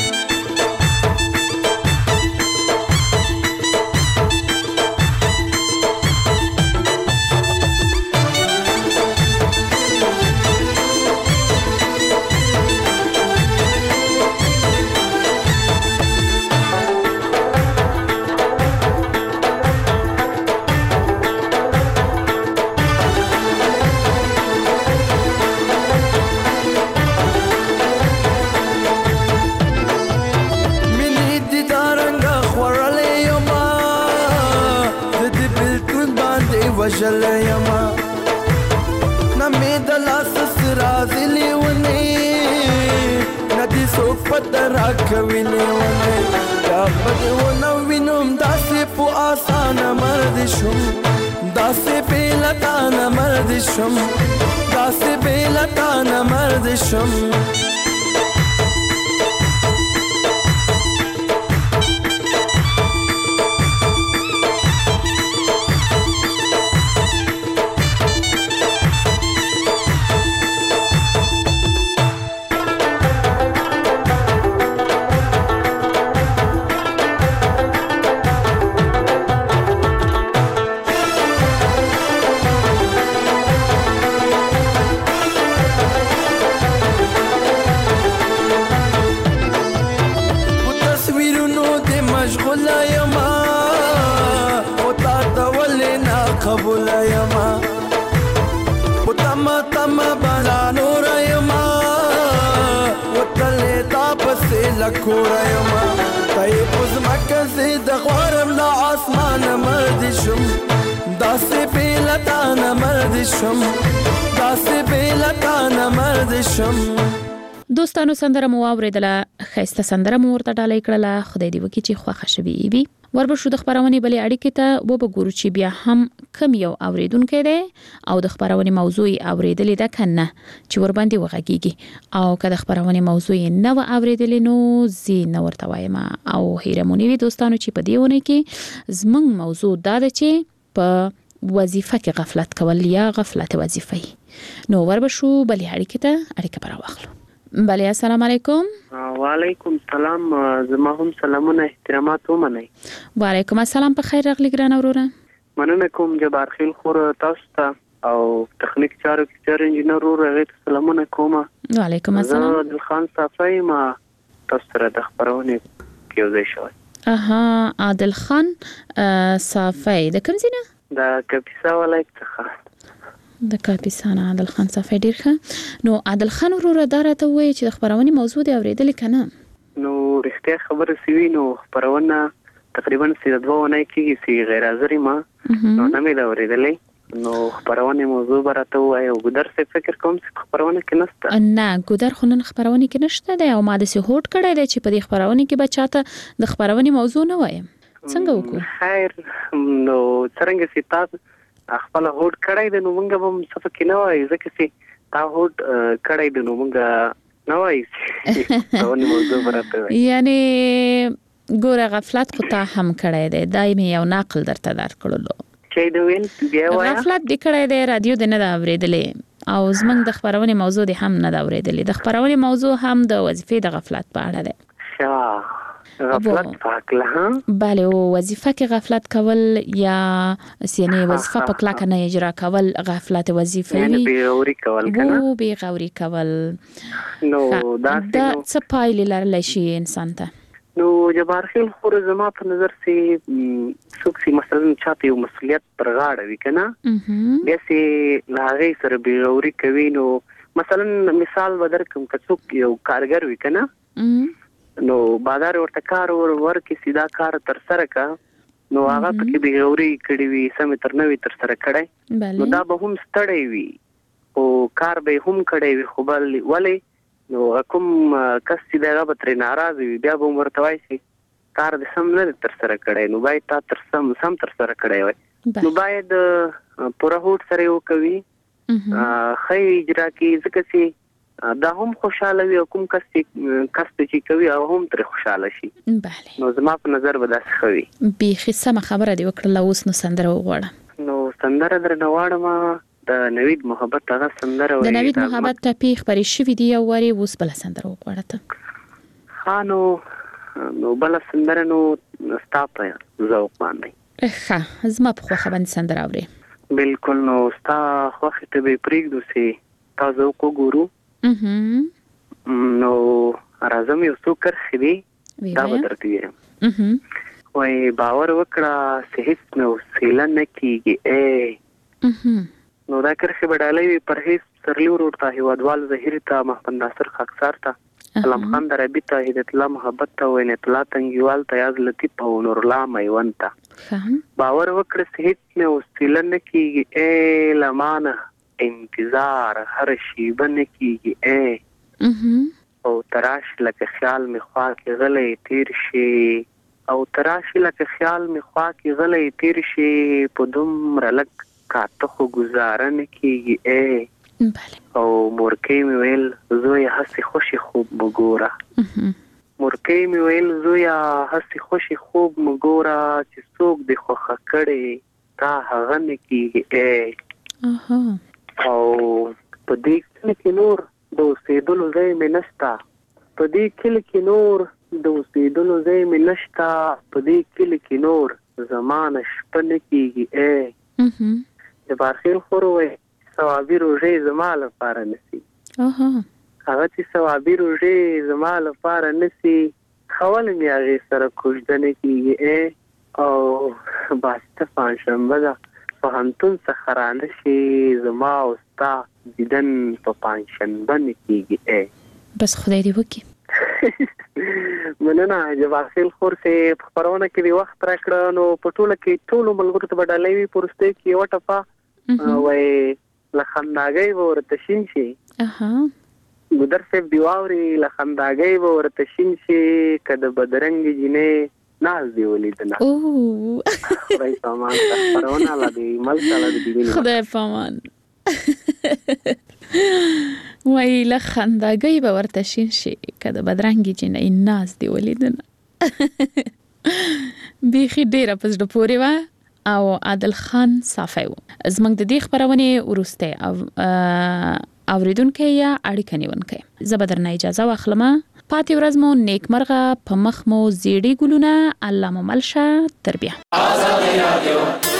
وجل یما نمې د لاس سراز لیونی ندی سوک پتر راکوي لیونی یا بد ونو وینم داسې په آسان مرد شم داسې بیلتا مرد شم داسې بیلتا مرد شم قبول یما وتما تما بلا نور یما وتل تاپس لکور یما تای پوز مکه د غوارم لا اسمان مرد شم داسې بیلتا مرد شم داسې بیلتا مرد شم. دوستانو سندره مو اوریدله خیسته سندره مو ورته ډالۍ کړله. خدای دې وکړي چې خوښه شوي وي. وربشو د خبرونې بلې اړیکې ته وګورو چې بیا هم کم یو اوریدونکو دی او د خبرونې موضوع اوریدلې ده کنه چې ور باندې وغږیږي او که د خبرونې موضوع نه و اوریدلې نو زی نو ورته وایم او هیرمونی وي دوستانو چې په دې ونه کې زمنګ موضوع دا ده چې په وظیفه کې غفلت کول یا غفلت وظیفي. نو وربشو بلې اړیکې ته اړیکه پر واخلو. بله السلام علیکم. وعلیکم السلام. زما هم سلامونه احترامات ومنئ. وعلیکم السلام. په خیر راغلی ګران وروره. مننه کوم جبار خیل خور تاسو ته او تخنیک چارو کې چار انجینر ورغه سلامونه کوم. وعلیکم السلام. عادل خان صافی ما تاسو سره د خبرونه کې وځي شوی. عادل خان صافی د کوم ځای نه؟ د کاپیسا ولایت څخه. د کاپیسا نه عادل خان صافی ډیر ښه. نو عادل خان وروره دا راته وایي چې د خبرونې موضوع دی اورېدلې که نه؟ نو رښتیا خبره سوي نو خبرونه تقریبا 2 ونې کېږي چې غیر حاضر ما نو نه مې دا اورېدلې. نو خبرونه موضوع براته وایي او ګودر څه فکر کوم چې خبرونه کې نشته. نه ګودر خو نن خبرونه کې نشته دی او ما د سه هوټ کړی دی چې په دې خبرونه کې بچاته د خبرونه موضوع نه وایم. څنګه وکړو؟ خیر نو څنګه چې تاسو خپل هوټ کړی دی نو موږ هم څه کې نه وایي ځکه چې تا هوټ کړی دی نو موږ نه وایي خبرونه موضوع براته وایي. یعنی ګوره غفلت خو تا هم کړی دی دایمي یو نقل درته درکړلو چې د وین بیا وایي غفلت دې کړی دی رادیو دې نه دا اورېدلې او زمنګ د خبرونې موضوع دې هم نه دا اورېدلې. د خبرونې موضوع هم د وظیفې د غفلت په اړه ده. غفلت پاکله ها بله او وظیفه کې غفلت کول یا یعنی وظیفه په کلاکه نه اجرا کول غفلت وظیفه یعنی بیغوري کول کنه او بیغوري کول نو دا څه پایلې لرلی شي انسان ته؟ نو جبار خیل خور زما په نظر سي څوک سي مثلا چاته یو مسؤلیت پر غاړه وي کنه بیا سي لاغې سره بیغوري کوي. نو مثلا مثال بدرکم که څوک یو کارګر وي کنه نو بازار ورته کار ورکې سیدا کار تر سره کا نو هغه پکې بیغوري کړی وي سم تر نوې تر سره کړی نو دا به هم ستړی وي او کار به هم کړی وي خو بل ولی نو کوم کس چې دغه به ترې ناراض وي بیا به ورته وایي چې کار دې سم نه تر سره کړی نو باید تا تر سم تر سره کړی وي. نو باید پوره هوټ سره یو کوي خی اجرا کې ځکه چې دا هم خوشاله وي او کوم کس چې کوي او هم تر خوشاله شي. بله نو زما په نظر به داسې ښه وي. بیخي سمه خبره دې وکړله. اوس نو سندره وغواړه. نو سندره درنه واړم د نوید محبت هغه سندره د نوید محبت ټاپي خبرې شوي دي یو وارې اوس بله سندره وغواړه ته. نو بله سندره نو ستا په ذوق باندې ښه زما په خوښه باندې سندره اورې. بلکل نو ستا خوښې ته به پرېږدو چې تا ذوق وګورو. نو راځم یو څو کرښې دي دا به درته ویم. وایي باور وکړه چې هېڅ مې وسیله نه کېږي نو دا کرښې به ډالۍ وي پرهیز سرلي ورور ته هېوادوال ظهیر ته محمد ناصر خاکسار ته سلام خان دربي ته هدایت الله محبت ته وینت الله تنګیوال ته یاز لطیف او نور الله میوند ته باور وکړه چې هېڅ مې وسیله نه کېږي لمانه انتظار هر شیبه نه کېږي او تراش لکه خیال می خوا کې غلی تیر شي او تراش لکه خیال می خوا کې غلی تیر شي په دومره لږ کاته خو ګزاره نه کېږي او مورکۍ مې ویل زویه هسې خوشې خوب مه ګوره مورکۍ مې ویل زویه هسې خوشې خوب مه ګوره چې څوک دې خوښه کړې تا هغه نه کېږي او په دې کلي کې نور د اوسېدلو ځای مې نشته په دې کلي کې نور د اوسېدلو ځای مې نشته په دې کلي کې نور زمانه شپه نه کېږي د بارخیل خور وایي ثوابي روژې زما لپاره نسی هغه چې ثوابي روژې زما لپاره نسی خول مې هغې سره کوژده نه کېږي او باسته پنجشنبه ده پوهنتون څخه رانه شي زما او ستا دیدن په پنجشنبه نه کېږي بس خدای دې وکړي. مننه جبار خیل خور صاحب خپرونه کې د وخت راکړه نو په ټوله کې ټولو ملګرو ته به ډالۍ وي په وروستۍ کې یوه ټپه وایي له خنداګۍ به ورته شین شي ګودر صاحب دې واوري له خنداګۍ به ورته شین شي که د بدرنګې جینۍ ناز دی ولیدنه خدای پامان خبرونه لا دی ملک لا دی خدای پامان وای له خنداګۍ به ورته شین شي که د بدرنګې جینۍ ناز دی ولیدنه بیخي ډیره په زړه پورې وه او عادل خان صافی و. زموږ د دې خبرونې وروسته اوریدونکو یا اړیکه نیونکو زه به درنه اجازه واخلم. پاتې ورځ مو نیکمرغه، په مخ مو زیړی ګلونه، الله مو ملشه. تر بیا.